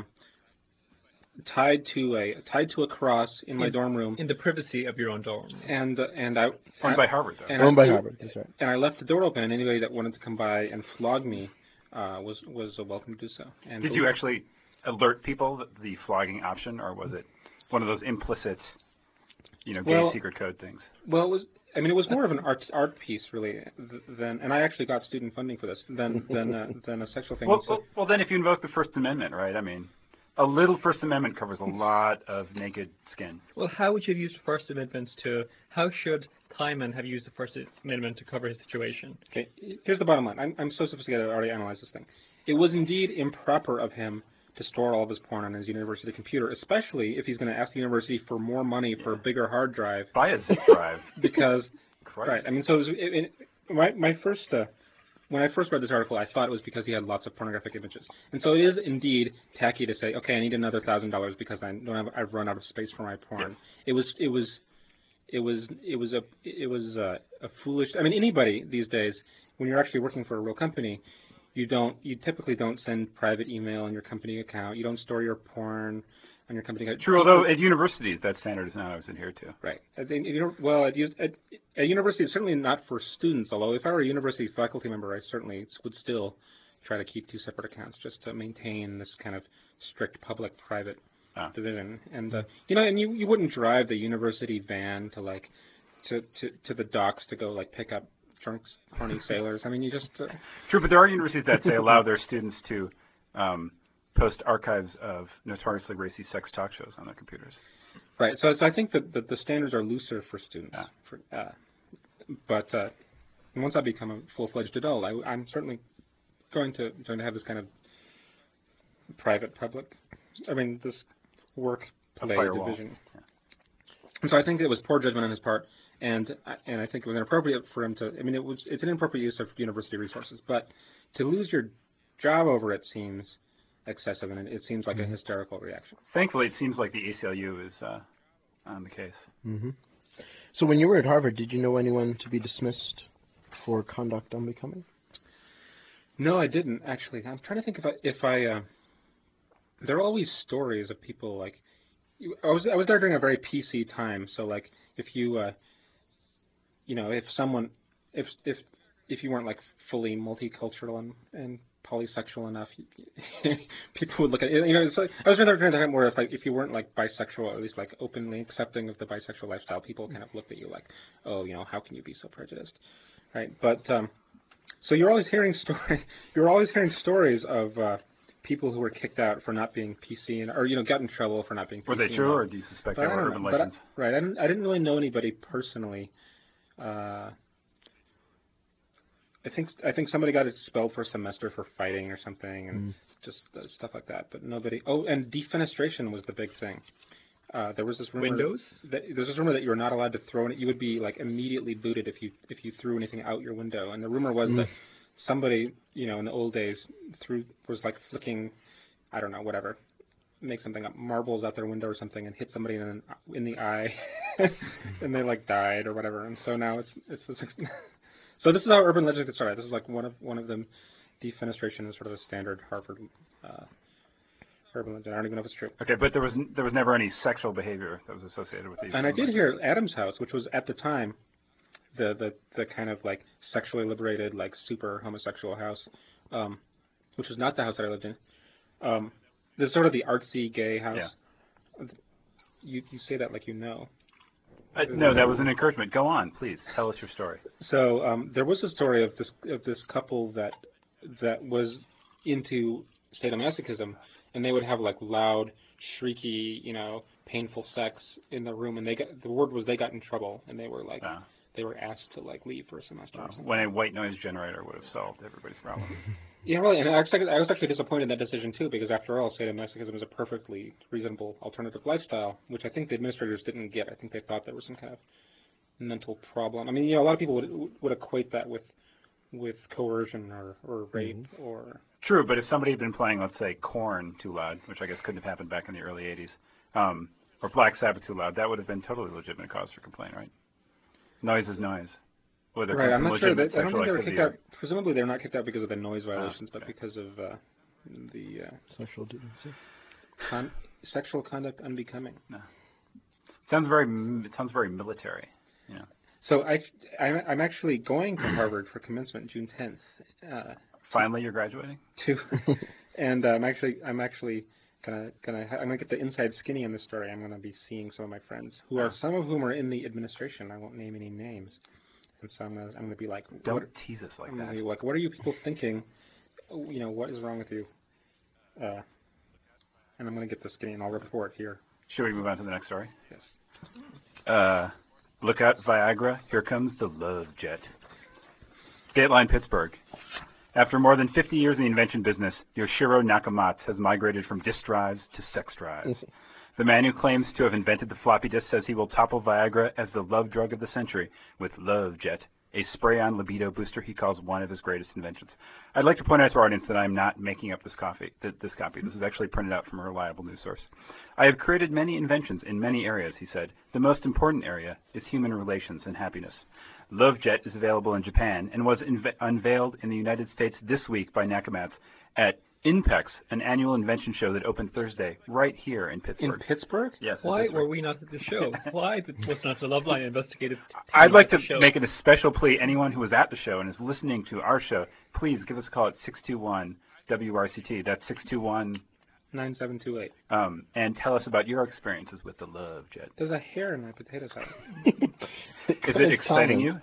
tied to a tied to a cross in my In- dorm room, In the privacy of your own dorm. and uh, and I Owned by Harvard, though. and Owned I, by Harvard, that's right. and I left the door open, and anybody that wanted to come by and flog me uh, was was uh, welcome to do so. And Did you actually alert people that the flogging option, or was it one of those implicit, you know, gay Well- secret code things? Well, it was. I mean, it was more of an art art piece, really, th- than, and I actually got student funding for this than than uh, than a sexual thing. Well, And so- well, well, then if you invoke the First Amendment, right? I mean, a little First Amendment covers a lot of naked skin. Well, how would you have used the First Amendment to? How should Timon have used the First Amendment to cover his situation? Okay, here's the bottom line. I'm, I'm so sophisticated I already analyzed this thing. It was indeed improper of him to store all of his porn on his university computer, especially if he's going to ask the university for more money for a bigger hard drive, Buy a zip drive. because, Christ. right, I mean, so it was, it, it, my, my first, uh, when I first read this article, I thought it was because he had lots of pornographic images. And so it is indeed tacky to say, okay, I need another thousand dollars because I don't have, I've run out of space for my porn. Yes. It was, it was, it was, it was a, it was a, a foolish. I mean, anybody these days, when you're actually working for a real company, you don't, you typically don't send private email on your company account. You don't store your porn on your company account. True, although at universities that standard is not always adhered to. Right. I think, you know, well, at, u- at, at university, it's certainly not for students, although if I were a university faculty member, I certainly would still try to keep two separate accounts just to maintain this kind of strict public-private Ah. division. And, uh, you know, and you, you wouldn't drive the university van to, like, to, to, to the docks to go, like, pick up drunk, horny sailors. I mean, you just... Uh, True, but there are universities that say allow their students to um, post archives of notoriously racy sex talk shows on their computers. Right. So, so I think that the, the standards are looser for students. Ah. For, uh, but uh, once I become a full-fledged adult, I, I'm certainly going to going to have this kind of private-public. I mean, this work-play firewall. division. And so I think it was poor judgment on his part, and I- and I think it was inappropriate for him to. I mean, it was it's an inappropriate use of university resources, but to lose your job over it seems excessive, and it, it seems like a hysterical reaction. Thankfully, it seems like the A C L U is uh, on the case. hmm So when you were at Harvard, did you know anyone to be dismissed for conduct unbecoming? No, I didn't actually. I'm trying to think if I if I. Uh, there are always stories of people like. you- I was I was there during a very P C time, so like if you, uh, you know, if someone, if if if you weren't like fully multicultural and and polysexual enough, people would look at you know. So I was there during the time where if like if you weren't like bisexual, or at least like openly accepting of the bisexual lifestyle, people kind of looked at you like, oh, you know, how can you be so prejudiced, right? But um, so you're always hearing story. You're always hearing stories of uh, people who were kicked out for not being P C, and or you know got in trouble for not being P C. Were they and true, all. or do you suspect But they I were don't urban know, but I- legends? right. I didn't. I didn't really know anybody personally. Uh, I think I think somebody got expelled for a semester for fighting or something, and Mm. just uh, stuff like that. But nobody. Oh, and defenestration was the big thing. Uh, there was this rumor. Windows? That, there's this rumor that you were not allowed to throw it. You would be like immediately booted if you if you threw anything out your window. And the rumor was Mm. that somebody, you know, in the old days, threw was like flicking, I don't know, whatever, make something up, marbles out their window or something, and hit somebody in in the eye, and they like died or whatever. And so now it's it's this. So this is how urban legends get started. This is like one of one of them. Defenestration is sort of a standard Harvard uh, urban legend. I don't even know if it's true. Okay, but there was n- there was never any sexual behavior that was associated with these. And I did legends. hear Adam's House, which was at the time the the, the kind of like sexually liberated, like super homosexual house, um, which was not the house that I lived in. Um, this is sort of the artsy gay house. You you say that like you know. Uh, no, that was an encouragement. Go on, please. Tell us your story. So um, there was a story of this of this couple that that was into sadomasochism, and they would have like loud, shrieky, you know, painful sex in the room, and they got the word was they got in trouble, and they were like Uh, they were asked to like leave for a semester. uh, or something. when a white noise generator would have solved everybody's problem. Yeah, really, and I was, actually, I was actually disappointed in that decision too, because after all, sadomasochism is a perfectly reasonable alternative lifestyle, which I think the administrators didn't get. I think they thought there was some kind of mental problem. I mean, you know, a lot of people would would equate that with with coercion or, or rape or True, but if somebody had been playing, let's say, Korn too loud, which I guess couldn't have happened back in the early eighties, um, or Black Sabbath too loud, that would have been totally legitimate cause for complaint, right? Noise is noise. Whether it right. comes I'm from not sure. legitimate That, I don't sexual think they were activity kicked or- out. Presumably, they're not kicked out because of the noise violations, but okay. because of uh, the uh, Sexual deviancy. con- sexual conduct unbecoming. Sounds very. m- It sounds very military. So I, I'm, I'm actually going to Harvard for commencement June tenth. Uh, Finally, you're graduating. to, and uh, I'm actually, I'm actually gonna, gonna, ha- I'm gonna get the inside skinny on this story. I'm gonna be seeing some of my friends, who are some of whom are in the administration. I won't name any names, and so I'm gonna, I'm gonna be like, Don't what, tease us like I'm gonna that. be like, what are you people thinking? Oh, you know, what is wrong with you? Uh, and I'm gonna get the skinny, and I'll report here. Should we move on to the next story? Yes. Uh, look out, Viagra. Here comes the love jet. Dateline Pittsburgh. After more than fifty years in the invention business, Yoshiro Nakamatsu has migrated from disk drives to sex drives. The man who claims to have invented the floppy disk says he will topple Viagra as the love drug of the century with Love Jet, a spray-on libido booster he calls one of his greatest inventions. I'd like to point out to our audience that I'm not making up this copy. Th- this copy. This is actually printed out from a reliable news source. I have created many inventions in many areas, he said. The most important area is human relations and happiness. LoveJet is available in Japan and was inve- unveiled in the United States this week by Nakamatsu at INPEX, an annual invention show that opened Thursday right here in In Pittsburgh. Pittsburgh? Yes. in Why Pittsburgh. were we not at the show? Why did, was not the Loveline investigative team I'd like at to the show? make it a special plea. Anyone who was at the show and is listening to our show, please give us a call at six two one W R C T. That's six two one, nine seven two eight. um, and tell us about your experiences with the Love Jet. There's a hair in my potato salad. Is it exciting you?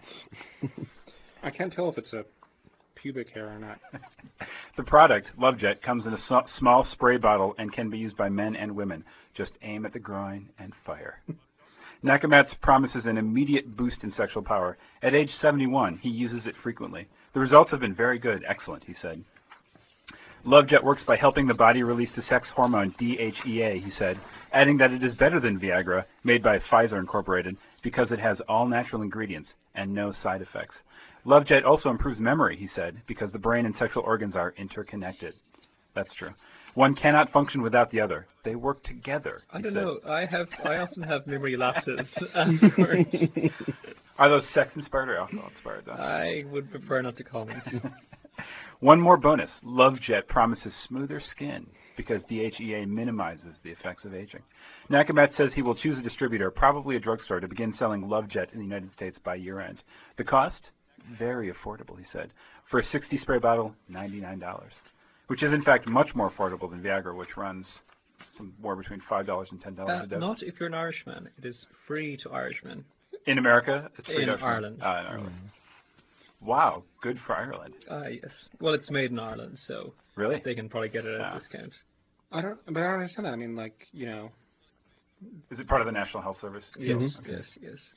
I can't tell if it's a pubic hair or not. The product, LoveJet, comes in a so- small spray bottle and can be used by men and women. Just aim at the groin and fire. Nakamatsu promises an immediate boost in sexual power. At age seventy-one, he uses it frequently. The results have been very good, excellent, he said. LoveJet works by helping the body release the sex hormone D H E A, he said, adding that it is better than Viagra, made by Pfizer Incorporated, because it has all natural ingredients and no side effects. LoveJet also improves memory, he said, because the brain and sexual organs are interconnected. That's true. One cannot function without the other. They work together, I he don't said. know. I have. I often have memory lapses afterwards. Are those sex-inspired or alcohol-inspired, though? I would prefer not to comment. One more bonus. LoveJet promises smoother skin because D H E A minimizes the effects of aging. Nakamatsu says he will choose a distributor, probably a drugstore, to begin selling LoveJet in the United States by year-end. The cost? Very affordable, he said. For a sixty spray bottle, ninety-nine dollars, which is in fact much more affordable than Viagra, which runs somewhere between five dollars and ten dollars Uh, a dose. not if you're an Irishman. It is free to Irishmen. In America, it's free In to- Ireland. Ah, in Ireland. Wow, good for Ireland. Ah, yes. Well, it's made in Ireland, so Really? they can probably get it at Ah. a discount. I don't, but I don't understand that. I mean, like, you know, Is it part of the National Health Service? Yes, Mhm. yes, yes.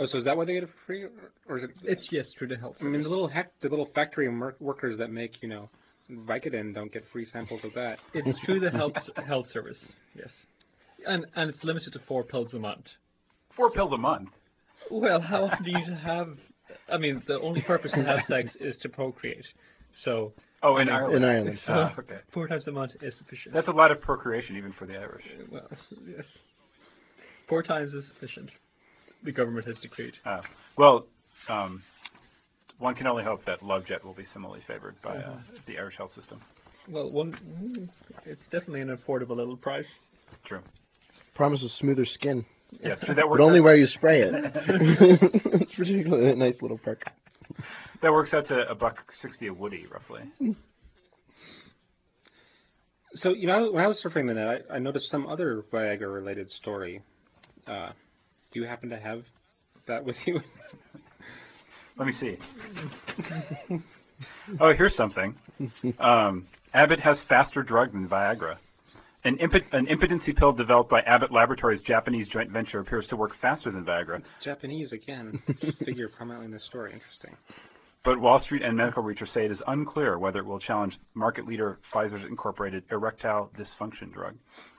Oh, so is that why they get it for free, or, or is it? It's yes through the health. I mean, the service. little hack, the little factory mer- workers that make, you know, Vicodin don't get free samples of that. It's through the health health service. Yes, and and it's limited to four pills a month. Four pills a month. Well, how often do you have? I mean, the only purpose to have sex is to procreate. So Oh, in I mean, Ireland. in Ireland. so Ah, okay. four times a month is sufficient. That's a lot of procreation, even for the Irish. Well, yes, four times is sufficient. The government has decreed. Uh, well, um, one can only hope that LoveJet will be similarly favored by uh, the Irish health system. Well, one, mm, it's definitely an affordable little price. True. Promises smoother skin, Yes, true. That works. but only out, where you spray it. It's particularly a nice little perk. that works out to a buck sixty a woody, roughly. So, you know, when I was surfing the net, I, I noticed some other Viagra-related story. Uh, do you happen to have that with you? Let me see. Oh, here's something. Um, Abbott has faster drug than Viagra. An, impo- an impotency pill developed by Abbott Laboratories' Japanese joint venture appears to work faster than Viagra, Japanese, again, figure prominently in this story. Interesting. but Wall Street and medical research say it is unclear whether it will challenge market leader Pfizer's incorporated erectile dysfunction drug.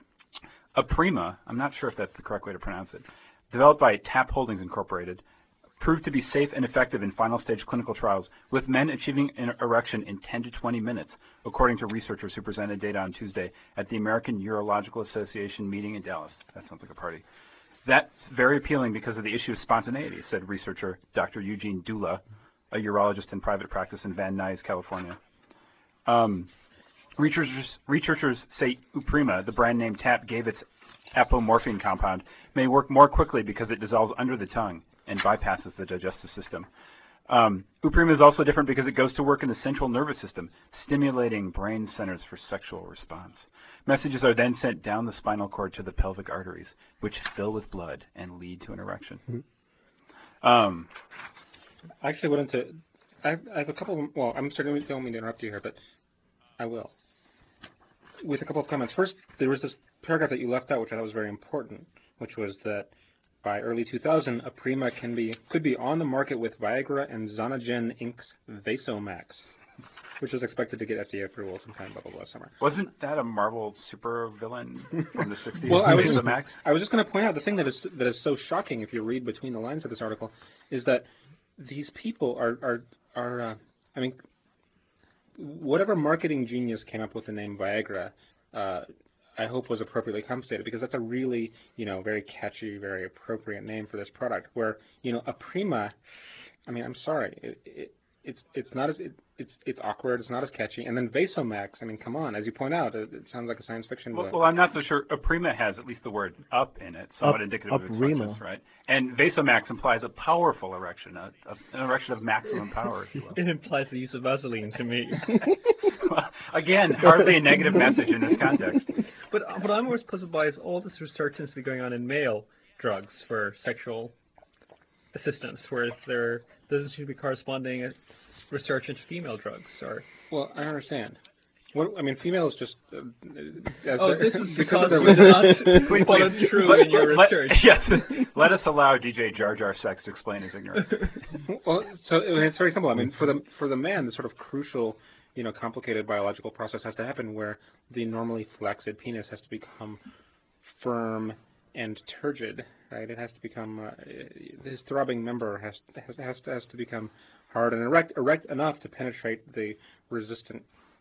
Aprima, I'm not sure if that's the correct way to pronounce it, developed by Tap Holdings Incorporated, proved to be safe and effective in final stage clinical trials, with men achieving an erection in ten to twenty minutes, according to researchers who presented data on Tuesday at the American Urological Association meeting in Dallas. That sounds like a party. That's very appealing because of the issue of spontaneity, said researcher Doctor Eugene Dula, a urologist in private practice in Van Nuys, California. Um, researchers, researchers say Uprima, the brand name Tap gave its apomorphine compound, may work more quickly because it dissolves under the tongue and bypasses the digestive system. Um, Uprima is also different because it goes to work in the central nervous system, stimulating brain centers for sexual response. Messages are then sent down the spinal cord to the pelvic arteries, which fill with blood and lead to an erection. Mm-hmm. um, I actually went into. I have, I have a couple of. Well, I'm sorry, don't mean to interrupt you here, but I will. With a couple of comments. First, there was this paragraph that you left out, which I thought was very important, which was that by early two thousand, Aprima can be could be on the market with Viagra and Zonogen Incorporated's Vasomax, which is expected to get F D A approval sometime blah, blah, blah, summer. wasn't that a Marvel super villain from the sixties? Well, I was the just, Max? I was just going to point out the thing that is that is so shocking if you read between the lines of this article is that these people are are are uh, I mean, whatever marketing genius came up with the name Viagra, uh, I hope was appropriately compensated, because that's a really, you know, very catchy, very appropriate name for this product. Where, you know, Aprima, I mean, I'm sorry, it, it, it's it's not as it, it's it's awkward, it's not as catchy. And then Vasomax, I mean, come on, as you point out, it, it sounds like a science fiction. Well, book. well, I'm not so sure. Aprima has at least the word up in it, somewhat Up- indicative of its uprima. functions, right? And Vasomax implies a powerful erection, a, a, an erection of maximum power, if you will. It implies the use of Vaseline to me. Well, again, hardly a negative message in this context. But uh, what I'm most puzzled by is all this research seems to be going on in male drugs for sexual assistance, whereas there doesn't seem to be corresponding uh, research into female drugs. Or Well, I understand. What, I mean, females just. Uh, as oh, they're- this is because because of their you did not Please, follow please, through let- in your let- research. Yes, let us allow D J Jar Jar Sex to explain his ignorance. Well, so I mean, it's very simple. I mean, for the for the man, the sort of crucial, you know, complicated biological process has to happen where the normally flaccid penis has to become firm and turgid, right? It has to become uh, his throbbing member has has has to, has to become hard and erect erect enough to penetrate the resistant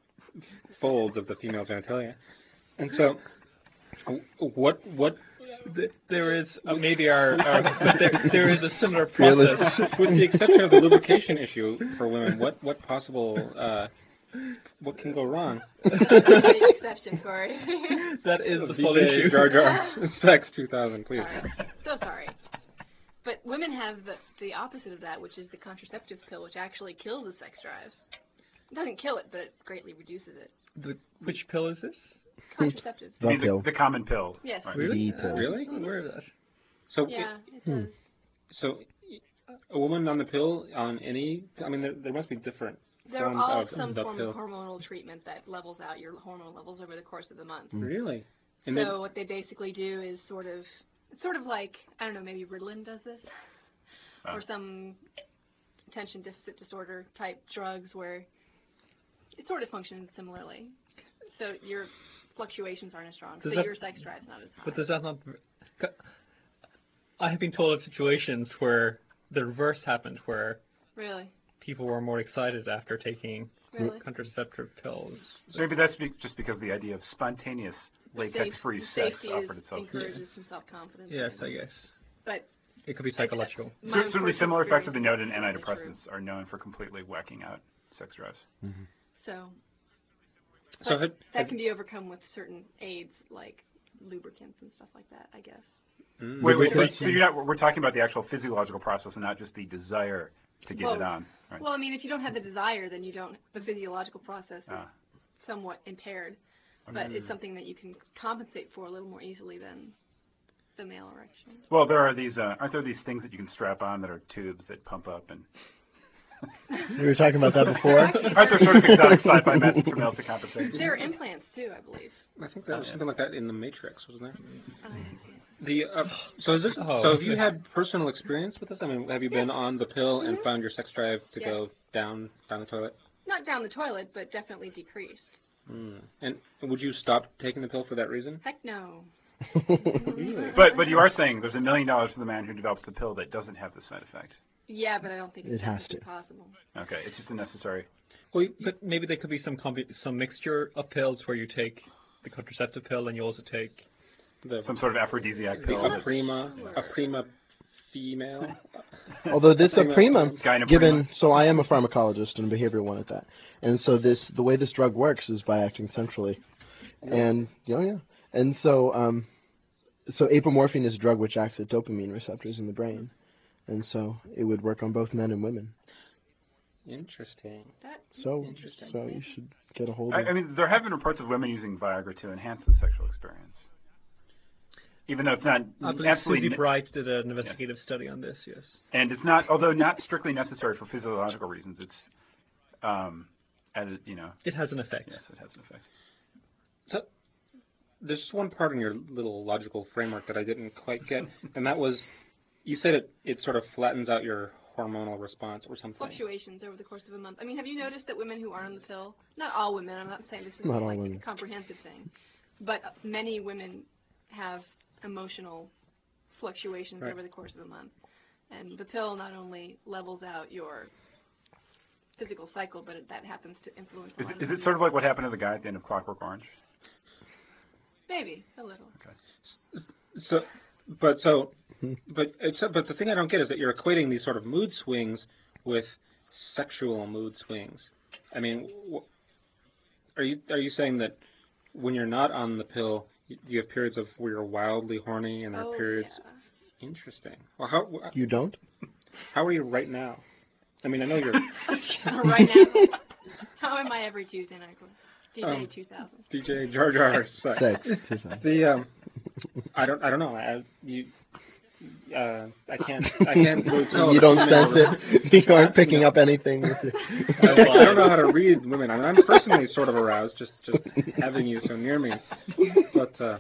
folds of the female genitalia. And so, what what Th- There is uh, maybe our, our but there, there is a similar process. with the exception of the lubrication issue for women, what what possible uh, what can go wrong? That's the exception, Corey. That is the full D J issue. Jar Jar Sex two thousand, please. Sorry. So sorry. But women have the, the opposite of that, which is the contraceptive pill, which actually kills the sex drive. It doesn't kill it, but it greatly reduces it. The, which pill is this? Contraceptive. I mean, The pill. the, the common pill. Yes. Right. Really? The pill. Really? I'm aware of that. So Yeah, it Hmm. does. so a woman on the pill on any I mean there, there must be different They're forms all of some the form pill. of hormonal treatment that levels out your hormone levels over the course of the month. Really? And so then, what they basically do is sort of, it's sort of like, I don't know, maybe Ritalin does this, Oh. or some attention deficit disorder type drugs where it sort of functions similarly. So your fluctuations aren't as strong. Does so that- your sex drive's not as high. But does that not? I have been told of situations where the reverse happened, where Really? people were more excited after taking Really? contraceptive pills. So maybe that's be- just because the idea of spontaneous The latex-free safe- sex safety offered is, itself. encourages some self-confidence. Yes, in I it. guess. But It could be psychological. my Cer- Certainly unfortunate similar effects have been noted in experience is certainly antidepressants are known for completely whacking out sex drives. true. So, So but had- that had- can be overcome with certain aids like lubricants and stuff like that, I guess. Mm. Wait, wait, so, Lubricants so you're not, we're talking about the actual physiological process and not just the desire to get Well, it on. Right? Well, I mean, if you don't have the desire, then you don't. The physiological process is Ah. somewhat impaired, but it's something that you can compensate for a little more easily than the male erection. Well, there are these, uh, aren't there these things that you can strap on that are tubes that pump up and We were talking about that before. aren't there sort of exotic sci-fi methods for males to compensate? There are implants too, I believe. I think there was something like that in the Matrix, wasn't there? Oh, I didn't see it. The uh, so is this? Oh. So have you had personal experience with this? I mean, have you been on the pill and Mhm. found your sex drive to Yes. go down down the toilet? Not down the toilet, but definitely decreased. Mm. And would you stop taking the pill for that reason? Heck no. But but you are saying there's a million dollars for the man who develops the pill that doesn't have the side effect. Yeah, but I don't think It it's has technically to. possible. Okay, it's just a necessary. Well, but maybe there could be some combi- some mixture of pills where you take the contraceptive pill and you also take. The, Some sort of aphrodisiac the pill. a that's- prima a prima female. Although this a prima, Gynoprima. given, so I am a pharmacologist and a behavioral one at that, and so this the way this drug works is by acting centrally, and oh yeah, and so um, so apomorphine is a drug which acts at dopamine receptors in the brain, and so it would work on both men and women. Interesting. That So Interesting. so you should get a hold I, of. I mean, there have been reports of women using Viagra to enhance the sexual experience, even though it's not I believe absolutely, Susie ne- Bright did an investigative study on this. Yes. and it's not, although not strictly necessary for physiological reasons. It's, um, added, you know, It has an effect. yes, it has an effect. So there's just one part in your little logical framework that I didn't quite get, and that was you said it it sort of flattens out your hormonal response or something. fluctuations over the course of a month. I mean, have you noticed that women who are on the pill, not all women, I'm not saying this is Not all like women. a comprehensive thing, but many women have emotional fluctuations Right. over the course of a month. And the pill not only levels out your physical cycle, but it, that happens to influence a Is lot it, is of it sort of like what happened to the guy at the end of Clockwork Orange? Maybe, a little. So, but so, but it's but the thing I don't get is that you're equating these sort of mood swings with sexual mood swings. I mean, wh- are you are you saying that when you're not on the pill, you, you have periods of where you're wildly horny, and there Oh, are periods? yeah. Interesting. Well, how wh- You don't? how are you right now? I mean, I know you're right now. How am I every Tuesday night? D J Um, two thousand. D J Jar Jar. Sex. Sex. two thousand. The um, I don't I don't know. I you uh I can't I can't really tell. You if don't women sense are- it. You aren't picking up anything. I, I don't know how to read women. I mean, I'm personally sort of aroused just just having you so near me. But uh,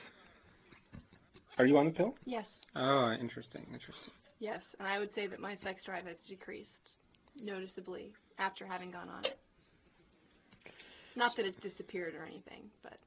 are you on the pill? Yes, Oh, interesting, interesting. yes. And I would say that my sex drive has decreased noticeably after having gone on it. Not that it's disappeared or anything, but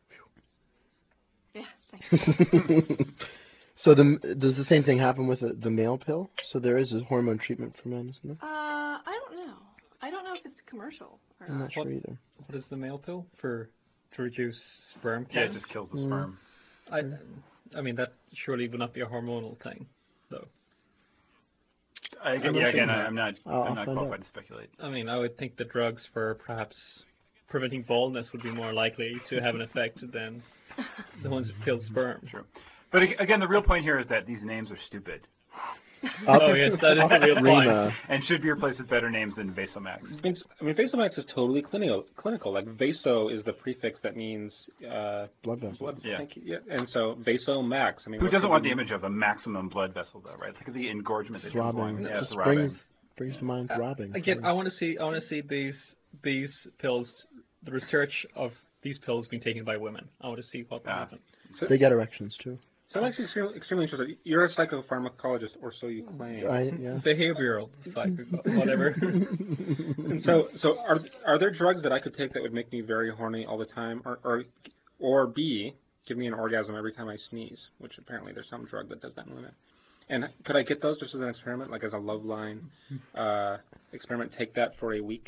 yeah, thanks. So the does the same thing happen with the, the male pill? So there is a hormone treatment for men, isn't there? Uh, I don't know. I don't know if it's commercial or I'm not. not sure What? either. What is the male pill for to reduce sperm Yeah, it count? just kills the Mm. sperm. I, I mean that surely would not be a hormonal thing, though. I, I'm again, not yeah, sure. again, I, I'm not, I'll- I'm I'll not find qualified out. to speculate. I mean, I would think the drugs for perhaps preventing baldness would be more likely to have an effect than the ones that kill sperm. True. But ag- again, the real point here is that these names are stupid Oh yes, that is the real point. Prima. and should be replaced with better names than Vasomax. I mean, I mean, Vasomax is totally clinical. Clinical, like vaso is the prefix that means uh, Blood vessel. blood. Yeah. Thank you. Yeah, and so Vasomax. I mean, Who what doesn't could want the be- image of a maximum blood vessel, though, right? Look at the engorgement that comes Throbbing. along. It Yeah, just throbbing. brings brings to mind throbbing. Again, I want to see. I want to see these these pills. The research of these pills being taken by women. I want to see what will Ah. happen. They get erections too. So I'm actually extremely, extremely interested. You're a psychopharmacologist, or so you claim. I, yeah. Behavioral, psych, whatever. And so, so are are there drugs that I could take that would make me very horny all the time, or or, or B, give me an orgasm every time I sneeze? Which apparently there's some drug that does that in women. And could I get those just as an experiment, like as a love line uh, experiment? Take that for a week.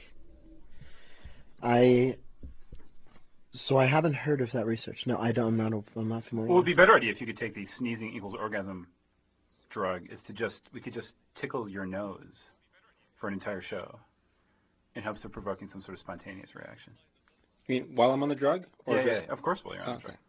I. So I haven't heard of that research. No, I don't. I'm not. I'm not familiar. Well, it would be a better idea if you could take the sneezing equals orgasm drug. Is to just we could just tickle your nose for an entire show, in hopes of provoking some sort of spontaneous reaction. You mean while I'm on the drug? Or Yeah, yeah, just- yeah, of course, while you're on Okay.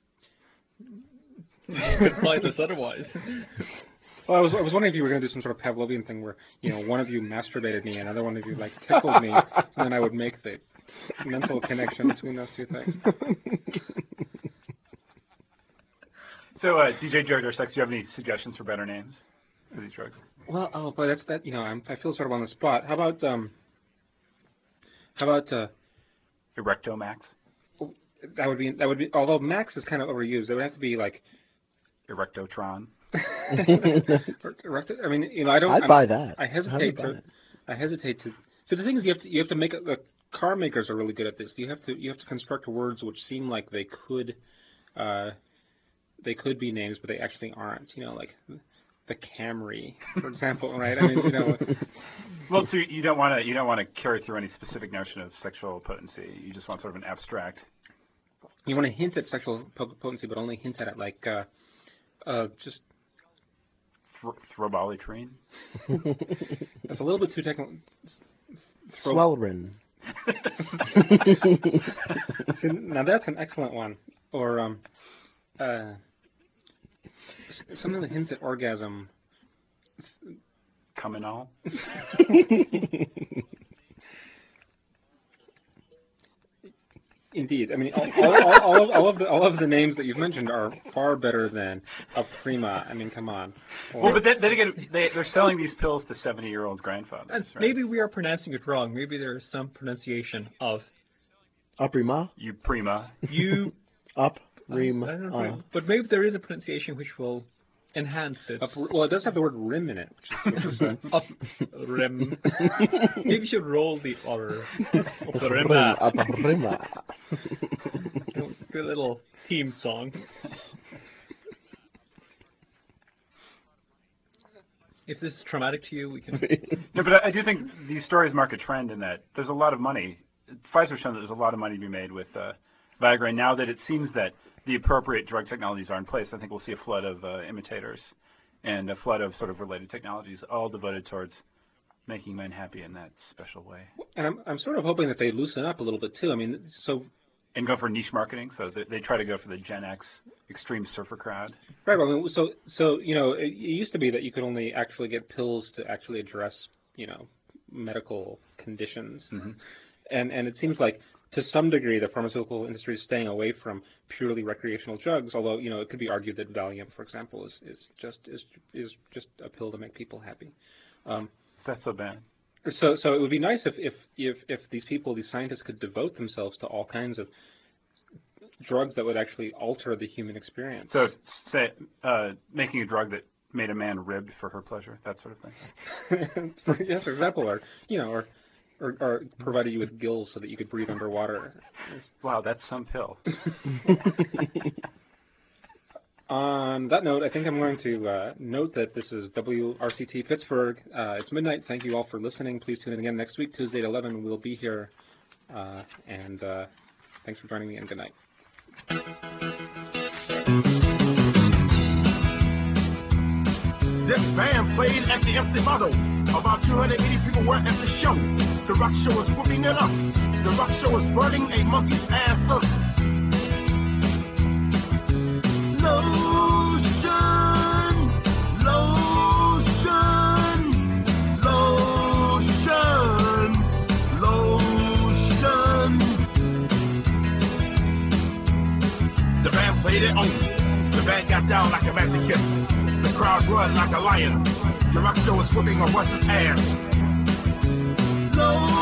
the drug. You could apply this otherwise. Well, I was I was wondering if you were going to do some sort of Pavlovian thing where, you know, one of you masturbated me and another one of you like tickled me, and then I would make the mental connection between those two things. So, uh, D J Joe Sex, do you have any suggestions for better names for these drugs? Well, oh boy, that's that. You know, I'm, I feel sort of on the spot. How about um? How about uh? Erectomax, That would be that would be. Although Max is kind of overused, it would have to be like. Erectotron. I mean, you know, I don't. I'd I'm- buy that. I I would hesitate buy to. it. I hesitate to. So the thing is, you have to you have to make a, the car makers are really good at this. You have to you have to construct words which seem like they could, uh, they could be names, but they actually aren't. You know, like the Camry, for example, right? I mean, you know. Well, so you don't want to you don't want to carry through any specific notion of sexual potency. You just want sort of an abstract. You want to hint at sexual po- potency, but only hint at it like, uh, uh, just Th- Throbolytrine. that's a little bit too technical. Throw- Swellrin. See, now that's an excellent one. Or um, uh, s- something that hints at orgasm. Cuminol. Indeed, I mean, all, all, all, all, of, all of the all of the names that you've mentioned are far better than a prima. I mean, come on. Or- Well, but then, then again, they, they're selling these pills to seventy-year-old grandfathers. And right? maybe we are pronouncing it wrong. Maybe there is some pronunciation of Uprima. You prima. you. Up. I Rim. don't know, Uh. but maybe there is a pronunciation which will enhance it. Up, well, it does have the word rim in it, which is, which is uh, Up rim. Maybe you should roll the R. Up rim. Rim. Uprima. Good little theme song. If this is traumatic to you, we can. No, but I, I do think these stories mark a trend in that there's a lot of money. Pfizer's shown that there's a lot of money to be made with uh, Viagra, and now that it seems that the appropriate drug technologies are in place, I think we'll see a flood of uh, imitators and a flood of sort of related technologies, all devoted towards making men happy in that special way. and I'm I'm sort of hoping that they loosen up a little bit too. I mean, so And go for niche marketing, so they, they try to go for the Gen X extreme surfer crowd. right. Well, I mean, so so you know, it, it used to be that you could only actually get pills to actually address you know medical conditions, Mhm. and and it seems like to some degree the pharmaceutical industry is staying away from purely recreational drugs. Although you know it could be argued that Valium, for example, is is just is is just a pill to make people happy. Um, Is that so bad? So, so it would be nice if, if, if, if these people, these scientists, could devote themselves to all kinds of drugs that would actually alter the human experience. So, say, uh, making a drug that made a man ribbed for her pleasure, that sort of thing. For, yes, for example, or you know, or, or or provided you with gills so that you could breathe underwater. Wow, that's some pill. On that note, I think I'm going to uh, note that this is W R C T Pittsburgh. Uh, it's midnight. Thank you all for listening. Please tune in again next week, Tuesday at eleven. We'll be here. Uh, and uh, thanks for joining me, and good night. This band played at the empty bottle. About two hundred eighty people were at the show. The rock show was whooping it up. The rock show was burning a monkey's ass up. Lotion, lotion, lotion, lotion. The band played it on. The band got down like a magic kiss. The crowd roared like a lion. The rock show was whooping a horse's ass. Lotion.